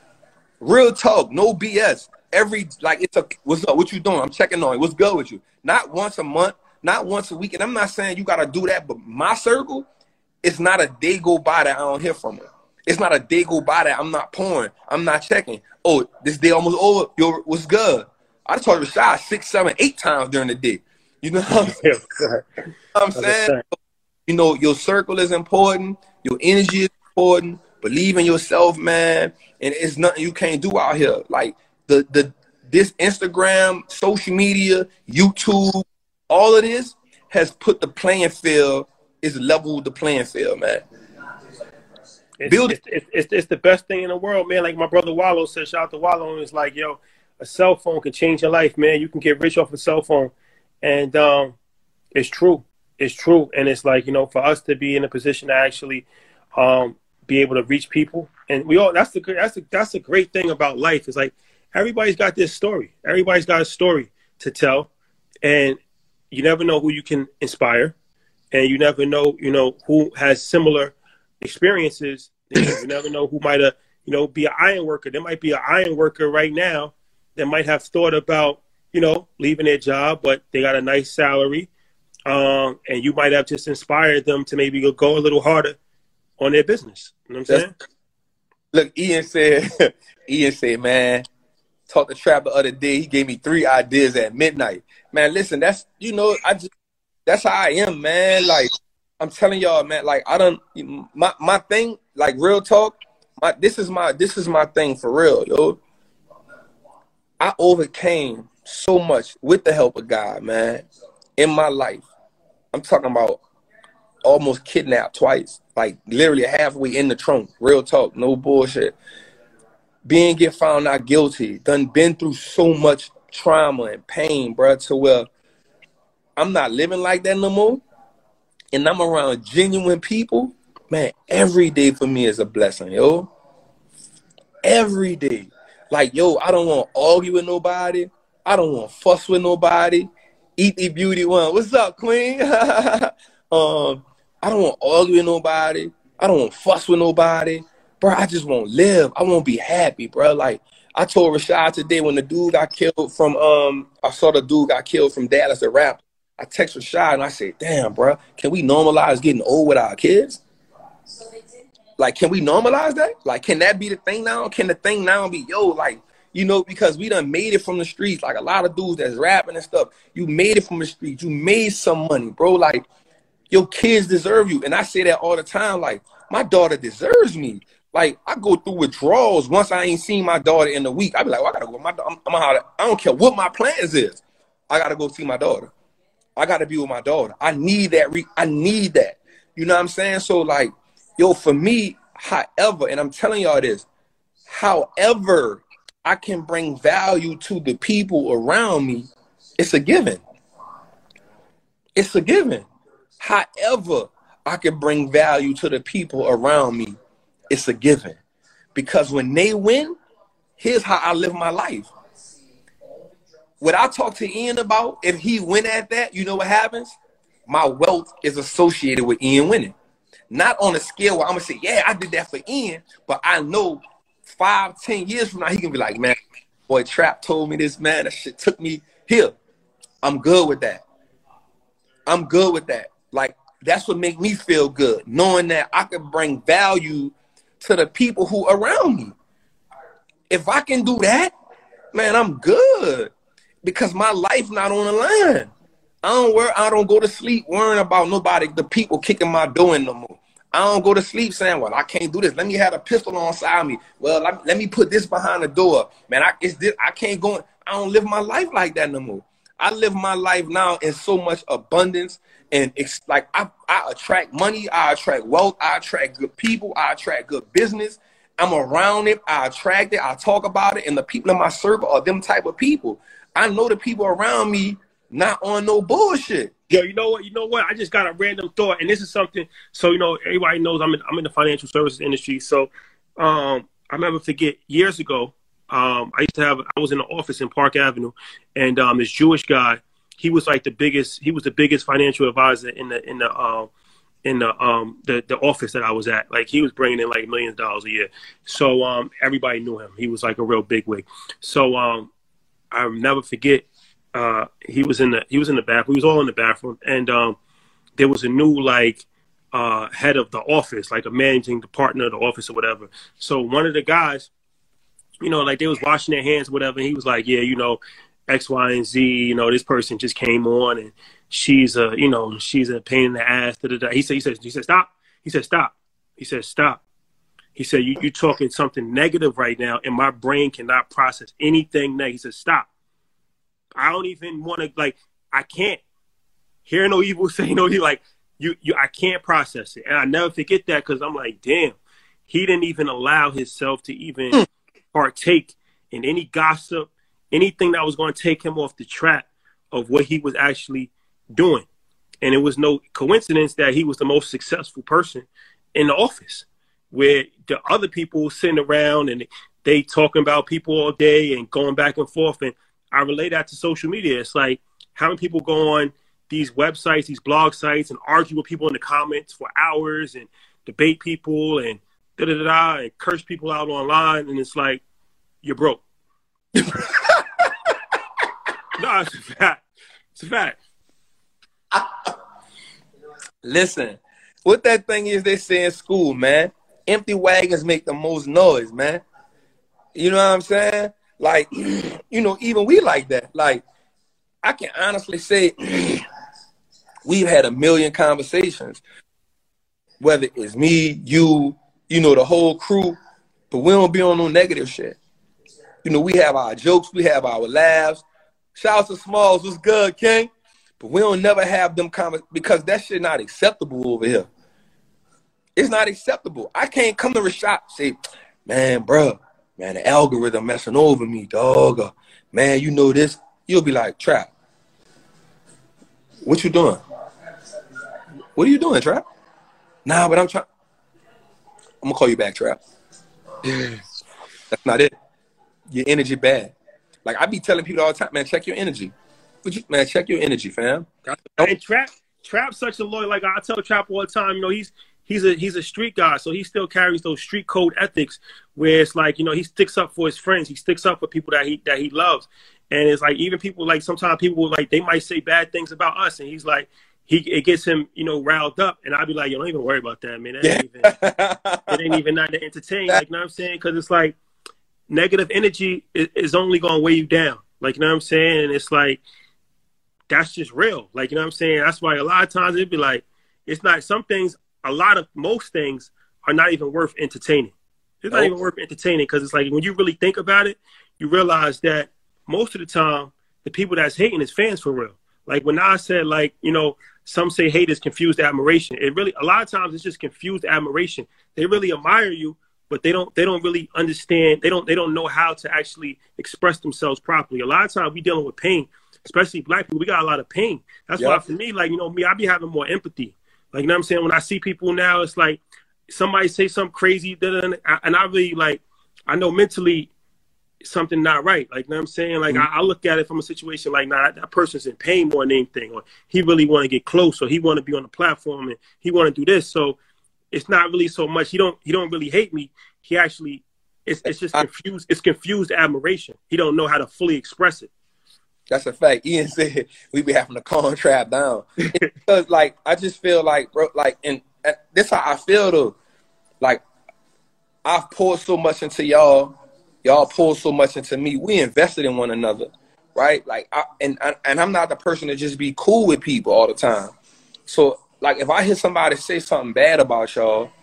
Real talk, no BS. What's up? What you doing? I'm checking on you. What's good with you? Not once a month, not once a week. And I'm not saying you got to do that, but my circle, it's not a day go by that I don't hear from her. It's not a day go by that I'm not pouring. I'm not checking. Oh, this day almost over. Yo, what's good? I talked to Rashad 6, 7, 8 times during the day. You know what I'm saying? Your circle is important. Your energy is important. Believe in yourself, man. And it's nothing you can't do out here. Like this Instagram, social media, YouTube, all of this has put the playing field, is leveled the playing field, man. It's the best thing in the world, man. Like my brother Wallow said, shout out to Wallow, and it's like, yo, a cell phone can change your life, man. You can get rich off a cell phone. And it's true. It's true. And it's like, for us to be in a position to actually be able to reach people. And that's a great thing about life. It's like everybody's got this story. Everybody's got a story to tell. And you never know who you can inspire. And you never know, who has similar experiences. You never know who might have, be an iron worker. There might be an iron worker right now that might have thought about, leaving their job, but they got a nice salary. And you might have just inspired them to maybe go a little harder on their business. You know what I'm saying? Look, Ian said, man, talked to Trap the other day. He gave me 3 ideas at midnight. Man, listen, that's how I am, man. Like, I'm telling y'all, man, like my thing, like real talk, this is my thing for real, yo. I overcame so much with the help of God, man, in my life. I'm talking about almost kidnapped twice, like literally halfway in the trunk. Real talk, no bullshit. get found not guilty, done been through so much trauma and pain, bro, to where I'm not living like that no more. And I'm around genuine people, man, every day for me is a blessing, yo. Every day. Like, yo, I don't want to argue with nobody. I don't want to fuss with nobody. Eat the beauty one. What's up, queen? I don't want to argue with nobody. I don't want to fuss with nobody. Bro, I just want to live. I want to be happy, bro. Like, I told Rashad today when the dude got killed from, I saw the dude got killed from Dallas, the rapper. I text Rashad and I said, damn, bro, can we normalize getting old with our kids? Like, can we normalize that? Like, can that be the thing now? Can the thing now be, yo, like, you know, because we done made it from the streets. Like, a lot of dudes that's rapping and stuff, you made it from the streets. You made some money, bro. Like, your kids deserve you. And I say that all the time. Like, my daughter deserves me. Like, I go through withdrawals once I ain't seen my daughter in a week. I be like, well, I got to go. I don't care what my plans is. I got to go see my daughter. I got to be with my daughter. I need that. I need that. You know what I'm saying? So, like, yo, for me, however, and I'm telling y'all this, however I can bring value to the people around me, it's a given. It's a given. However I can bring value to the people around me, it's a given. Because when they win, here's how I live my life. What I talk to Ian about, if he win at that, you know what happens? My wealth is associated with Ian winning. Not on a scale where I'm going to say, yeah, I did that for Ian, but I know 5, 10 years from now, he can be like, man, boy, Trap told me this, man. That shit took me here. I'm good with that. I'm good with that. Like, that's what make me feel good, knowing that I can bring value to the people who are around me. If I can do that, man, I'm good. Because my life not on the line. I don't go to sleep worrying about nobody, the people kicking my door in no more. I don't go to sleep saying, well, I can't do this. Let me have a pistol on side me. Well, let me put this behind the door. Man, I can't go. I don't live my life like that no more. I live my life now in so much abundance. And it's like I attract money. I attract wealth. I attract good people. I attract good business. I'm around it. I attract it. I talk about it. And the people in my circle are them type of people. I know the people around me not on no bullshit. Yo, you know what? I just got a random thought, and this is something. So, you know, everybody knows I'm in the financial services industry. So, I never forget years ago. I was in the office in Park Avenue, and this Jewish guy, he was like the biggest financial advisor in the office that I was at. Like, he was bringing in like millions of dollars a year. So, everybody knew him. He was like a real bigwig. So, I'll never forget. He was in the bathroom. We was all in the bathroom, and there was a new head of the office, like a managing partner of the office or whatever. So one of the guys, you know, like they was washing their hands or whatever. And he was like, yeah, you know, X, Y, and Z. You know, this person just came on, and she's a pain in the ass. Da, da, da. He said stop. He said stop. He said stop. He said you talking something negative right now, and my brain cannot process anything negative. He said stop. I don't even want to, I can't hear no evil, say no evil. Like, I can't process it. And I never forget that, because I'm like, damn, he didn't even allow himself to even partake in any gossip, anything that was going to take him off the track of what he was actually doing. And it was no coincidence that he was the most successful person in the office, where the other people sitting around and they talking about people all day and going back and forth. And I relate that to social media. It's like, how many people go on these websites, these blog sites, and argue with people in the comments for hours and debate people and da-da-da-da and curse people out online. And it's like, you're broke. No, it's a fact. It's a fact. Listen, what that thing is they say in school, man, empty wagons make the most noise, man. You know what I'm saying? Like, you know, even we like that. Like, I can honestly say we've had a million conversations, whether it's me, you know, the whole crew, but we don't be on no negative shit. You know, we have our jokes, we have our laughs. Shout out to Smalls, what's good, King? But we don't never have them because that shit not acceptable over here. It's not acceptable. I can't come to Rashad and say, man, bro, man, the algorithm messing over me, dog. Man, you know this. You'll be like, Trap, what you doing? What are you doing, Trap? Nah, but I'm trying. I'm going to call you back, Trap. That's not it. Your energy bad. Like, I be telling people all the time, man, check your energy. Man, check your energy, fam. And Trap's such a loyal. Like I tell Trap all the time, you know, he's a street guy, so he still carries those street code ethics. Where it's like, you know, he sticks up for his friends, he sticks up for people that he loves, and it's like even people like sometimes people like they might say bad things about us, and he's like it gets him, you know, riled up, and I'd be like, yo, don't even worry about that, man. It ain't even not to entertain. Like, you know what I'm saying? Because it's like negative energy is only gonna weigh you down. Like, you know what I'm saying? And it's like, that's just real. Like, you know what I'm saying? That's why a lot of times it'd be like, it's not some things, most things are not even worth entertaining. It's not even worth entertaining because it's like when you really think about it, you realize that most of the time, the people that's hating is fans for real. Like when I said, like, you know, some say hate is confused admiration. It really, a lot of times it's just confused admiration. They really admire you, but they don't really understand. They don't know how to actually express themselves properly. A lot of times we dealing with pain, especially Black people. We got a lot of pain. That's why for me, like, you know, me, I be having more empathy. Like, you know what I'm saying? When I see people now, it's like somebody say something crazy, and I really like, I know mentally something not right. Like, you know what I'm saying? Like, I look at it from a situation like, nah, that person's in pain more than anything, or he really want to get close, or he want to be on the platform, and he want to do this. So it's not really so much. He don't really hate me. He actually, it's just confused. It's confused admiration. He don't know how to fully express it. That's a fact. Ian said we be having to calm Trap down. Because, like, I just feel like, bro, like, and this how I feel, though. Like, I've poured so much into y'all. Y'all poured so much into me. We invested in one another, right? Like, and I'm not the person to just be cool with people all the time. So, like, if I hear somebody say something bad about y'all,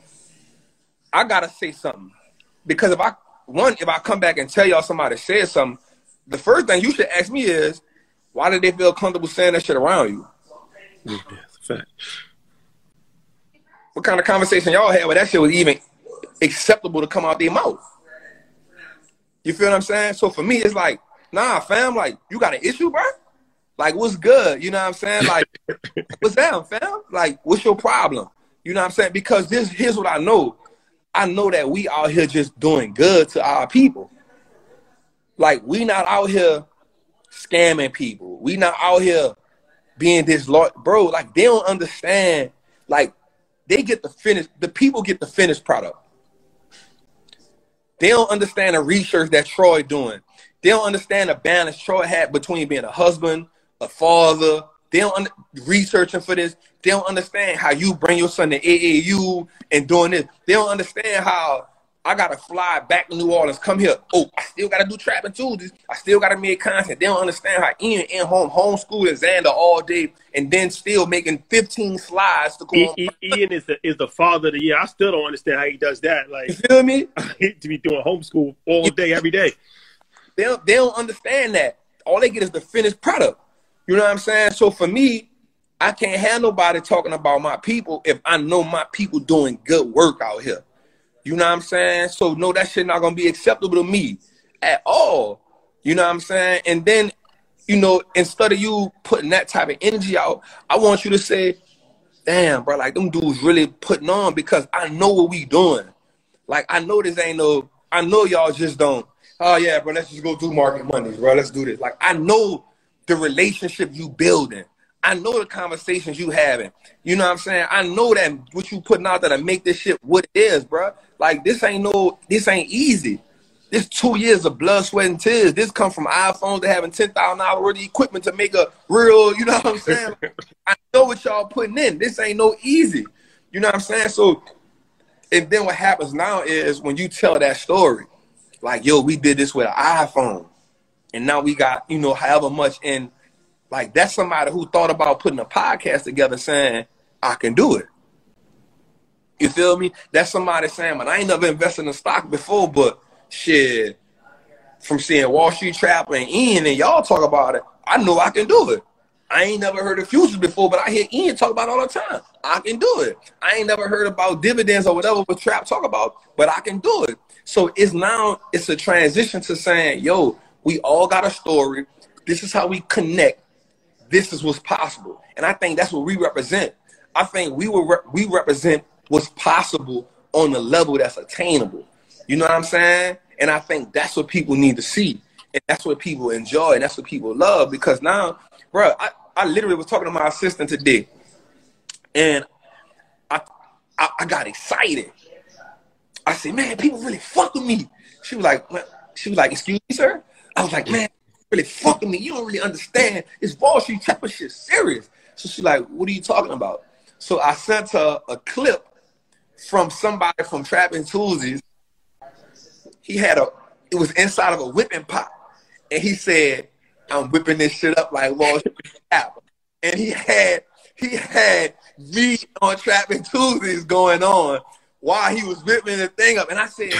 I got to say something. Because if I come back and tell y'all somebody said something, the first thing you should ask me is, why did they feel comfortable saying that shit around you? Yeah, that's a fact. What kind of conversation y'all had where that shit was even acceptable to come out their mouth? You feel what I'm saying? So for me, it's like, nah, fam, like, you got an issue, bro? Like, what's good? You know what I'm saying? Like, what's down, fam? Like, what's your problem? You know what I'm saying? Because here's what I know. I know that we out here just doing good to our people. Like, we not out here scamming people. We not out here being this, bro, like, they don't understand. Like, the people get the finished product. They don't understand the research that Troy doing. They don't understand the balance Troy had between being a husband, a father. They don't researching for this. They don't understand how you bring your son to AAU and doing this. They don't understand how I got to fly back to New Orleans, come here. Oh, I still got to do trapping too. I still got to make content. They don't understand how Ian in homeschooling Xander all day and then still making 15 slides to go on. Ian is the father of the year. I still don't understand how he does that. Like, you feel me? To be doing homeschool all day, every day. They don't understand that. All they get is the finished product. You know what I'm saying? So for me, I can't have nobody talking about my people if I know my people doing good work out here. You know what I'm saying? So, no, that shit not going to be acceptable to me at all. You know what I'm saying? And then, you know, instead of you putting that type of energy out, I want you to say, damn, bro, like, them dudes really putting on because I know what we doing. Like, I know this ain't no, I know y'all just don't, oh, yeah, bro, let's just go do Market Mondays, bro. Let's do this. Like, I know the relationship you building. I know the conversations you having. You know what I'm saying? I know that what you putting out there to make this shit what it is, bro. Like, this ain't easy. This 2 years of blood, sweat, and tears. This come from iPhones to having $10,000 worth of equipment to make a real, you know what I'm saying? I know what y'all putting in. This ain't no easy. You know what I'm saying? So, and then what happens now is when you tell that story, like, yo, we did this with an iPhone. And now we got, you know, however much in. Like, that's somebody who thought about putting a podcast together saying, I can do it. You feel me? That's somebody saying, man, I ain't never invested in stock before, but shit, from seeing Wall Street Trap and Ian and y'all talk about it, I know I can do it. I ain't never heard of futures before, but I hear Ian talk about it all the time. I can do it. I ain't never heard about dividends or whatever with Trap talk about, but I can do it. So it's a transition to saying, yo, we all got a story. This is how we connect. This is what's possible. And I think that's what we represent. I think we represent what's possible on the level that's attainable. You know what I'm saying? And I think that's what people need to see. And that's what people enjoy. And that's what people love. Because now, bro, I literally was talking to my assistant today. And I got excited. I said, man, people really fuck with me. She was like, excuse me, sir? I was like, man, really fuck with me. You don't really understand. It's Wall Street type of shit serious. So she's like, what are you talking about? So I sent her a clip from somebody from Trapping Tuesdays. It was inside of a whipping pot. And he said, I'm whipping this shit up like Wall Street Cap. And he had me on Trapping Tuesdays going on while he was whipping the thing up. And I said,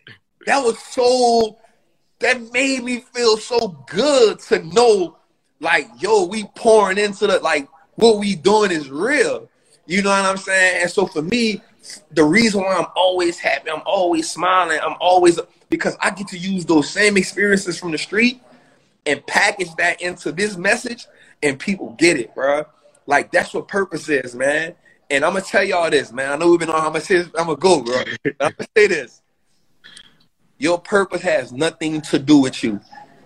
that made me feel so good to know, like, yo, we pouring into what we doing is real. You know what I'm saying? And so for me, the reason why I'm always happy, I'm always smiling, because I get to use those same experiences from the street and package that into this message, and people get it, bro. Like, that's what purpose is, man. And I'm going to tell y'all this, man. I know we've been on how much I'm going to go, bro. But I'm going to say this. Your purpose has nothing to do with you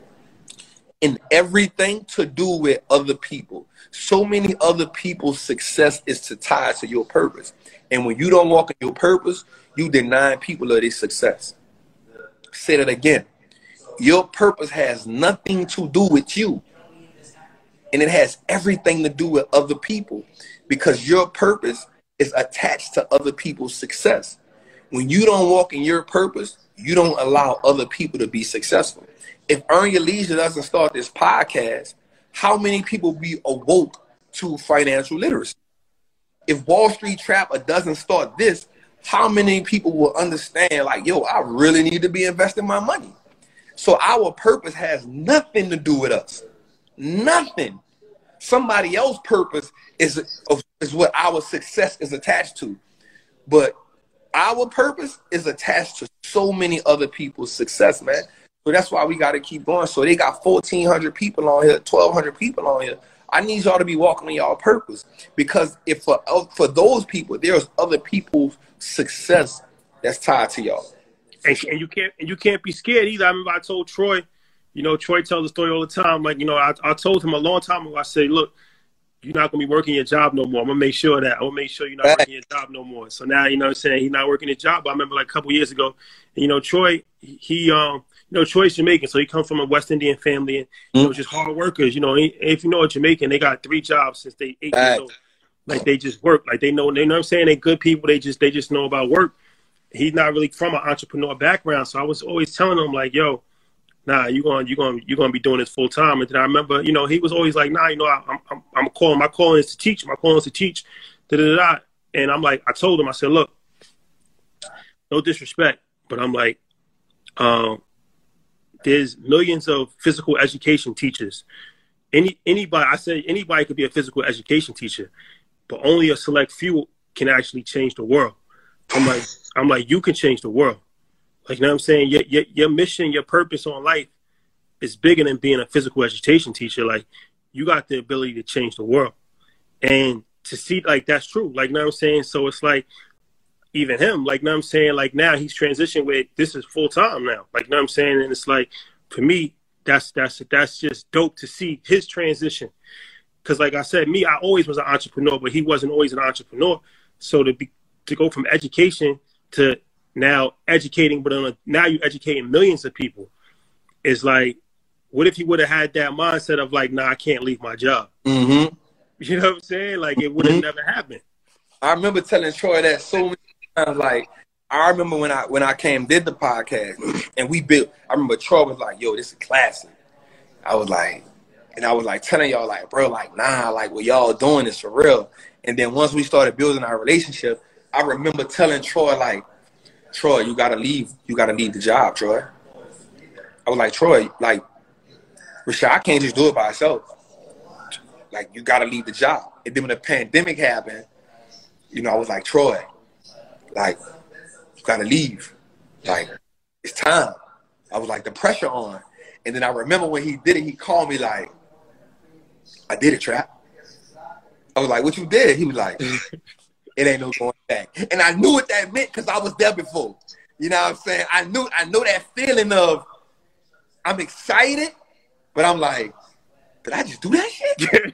and everything to do with other people. So many other people's success is tied to your purpose. And when you don't walk in your purpose, you deny people of their success. Say that again. Your purpose has nothing to do with you. And it has everything to do with other people, because your purpose is attached to other people's success. When you don't walk in your purpose, you don't allow other people to be successful. If Earn Your Leisure doesn't start this podcast, how many people be awoke to financial literacy? If Wall Street Trapper doesn't start this, how many people will understand, like, yo, I really need to be investing my money? So our purpose has nothing to do with us. Nothing. Somebody else's purpose is what our success is attached to. But our purpose is attached to so many other people's success, man. So that's why we got to keep going. So they got 1,400 people on here, 1,200 people on here. I need y'all to be walking on y'all purpose, because if for those people, there's other people's success that's tied to y'all. And you can't be scared either. I remember I told Troy, Troy tells the story all the time. Like, I told him a long time ago, I said, look, you're not going to be working your job no more. I'm going to make sure of that. I'm going to make sure you're not working your job no more. So now, you know what I'm saying, he's not working his job. But I remember like a couple years ago, Troy, Troy's Jamaican. So he comes from a West Indian family, and, just hard workers. If you know a Jamaican, they got 3 jobs since they 8 years old. Like, they just work. Like, they know what I'm saying? They're good people. They just know about work. He's not really from an entrepreneur background. So I was always telling him, like, yo, nah, you're gonna be doing this full time. And then I remember, he was always like, nah, I'm calling. My calling is to teach. My calling is to teach. And I'm like, I told him, I said, look, no disrespect, but I'm like, there's millions of physical education teachers. Anybody could be a physical education teacher, but only a select few can actually change the world. I'm like, you can change the world. Like, you know what I'm saying? Your mission, your purpose on life is bigger than being a physical education teacher. Like, you got the ability to change the world. And to see, like, that's true. Like, you know what I'm saying? So it's like, even him, like, you know what I'm saying? Like, now he's transitioned with, this is full time now. Like, you know what I'm saying? And it's like, for me, that's just dope to see his transition. Because like I said, I always was an entrepreneur, but he wasn't always an entrepreneur. So to go from education to now educating, but now you're educating millions of people. It's like, what if he would have had that mindset of like, nah, I can't leave my job? Mm-hmm. You know what I'm saying? Like, it would have never happened. I remember telling Troy that so many times. Like, I remember when I did the podcast and we built. I remember Troy was like, "Yo, this is classic." I was like telling y'all, like, bro, like, nah, like, what y'all doing is for real. And then once we started building our relationship, I remember telling Troy, like, Troy, you gotta leave the job, Troy. I was like, Troy, like, Rashad, I can't just do it by myself. Like, you gotta leave the job. And then when the pandemic happened, I was like, Troy, like, you gotta leave. Like, it's time. I was like, the pressure on. And then I remember when he did it, he called me like, I did it, Trap. I was like, what you did? He was like, it ain't no going back. And I knew what that meant because I was there before. You know what I'm saying? I know that feeling of I'm excited, but I'm like, did I just do that shit?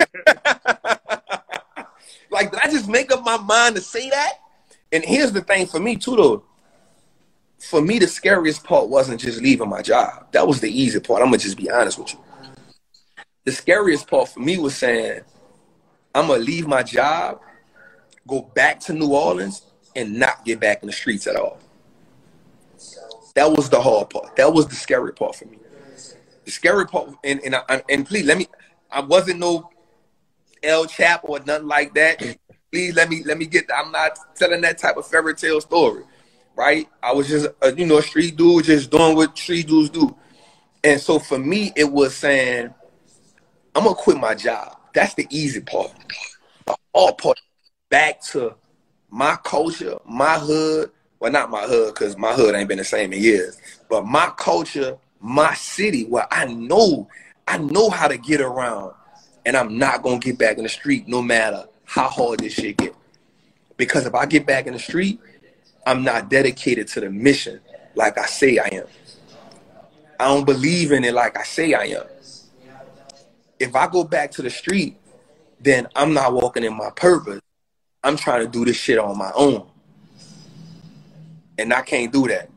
Like, did I just make up my mind to say that? And here's the thing for me too, though. For me, the scariest part wasn't just leaving my job. That was the easy part. I'm going to just be honest with you. The scariest part for me was saying, I'm going to leave my job, go back to New Orleans, and not get back in the streets at all. That was the hard part. That was the scary part for me. The scary part, and please, I wasn't no El Chapo or nothing like that. Please let me I'm not telling that type of fairy tale story. Right? I was just, a street dude just doing what street dudes do. And so for me, it was saying, I'm going to quit my job. That's the easy part. The hard part, back to my culture, my hood. Well, not my hood, because my hood ain't been the same in years. But my culture, my city, where I know how to get around. And I'm not going to get back in the street no matter how hard this shit get. Because if I get back in the street, I'm not dedicated to the mission like I say I am. I don't believe in it like I say I am. If I go back to the street, then I'm not walking in my purpose. I'm trying to do this shit on my own. And I can't do that.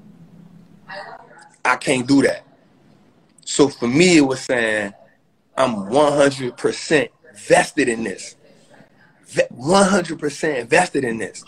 I can't do that. So for me, it was saying, I'm 100% vested in this. 100% vested in this.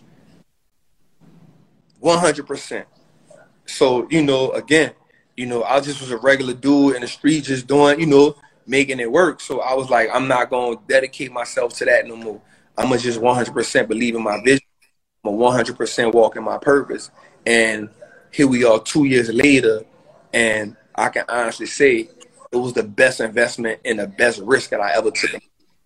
100%. So, again, I just was a regular dude in the street just doing, making it work. So I was like, I'm not going to dedicate myself to that no more. I'm going to just 100% believe in my vision. I'm going to 100% walk in my purpose. And here we are 2 years later, and I can honestly say it was the best investment and the best risk that I ever took.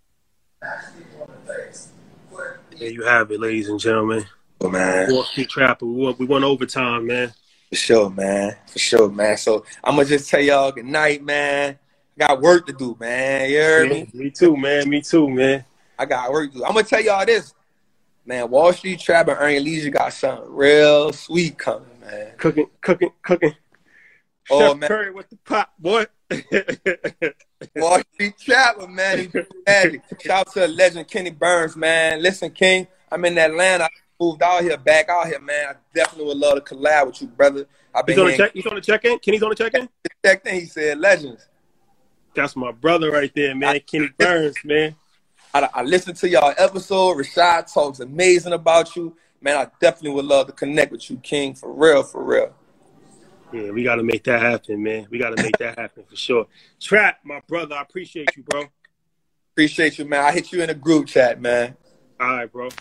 There you have it, ladies and gentlemen. Oh, man. Wall Street Trapper. We went overtime, man. For sure, man. For sure, man. So I'm going to just tell y'all good night, man. I got work to do, man. You heard me? Me too, man. I got work to do. I'm going to tell y'all this. Man, Wall Street Trapper and Earning Leisure got something real sweet coming, man. Cooking. Oh, Chef man. Curry with the pot, boy. Wall Street Trapper, man. Shout out to the legend Kenny Burns, man. Listen, King, I'm in Atlanta. I moved back out here, man. I definitely would love to collab with you, brother. He's on the check-in? Kenny's on the check-in? He said legends. That's my brother right there, man. Kenny Burns, man. I listened to y'all episode. Rashad talks amazing about you. Man, I definitely would love to connect with you, King. For real, for real. Yeah, we got to make that happen, man. We got to make that happen for sure. Trap, my brother, I appreciate you, bro. Appreciate you, man. I hit you in a group chat, man. All right, bro.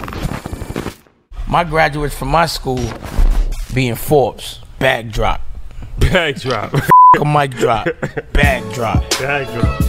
My graduates from my school being Forbes. Bag drop. Bag drop. A mic drop. Bag drop. Bag drop.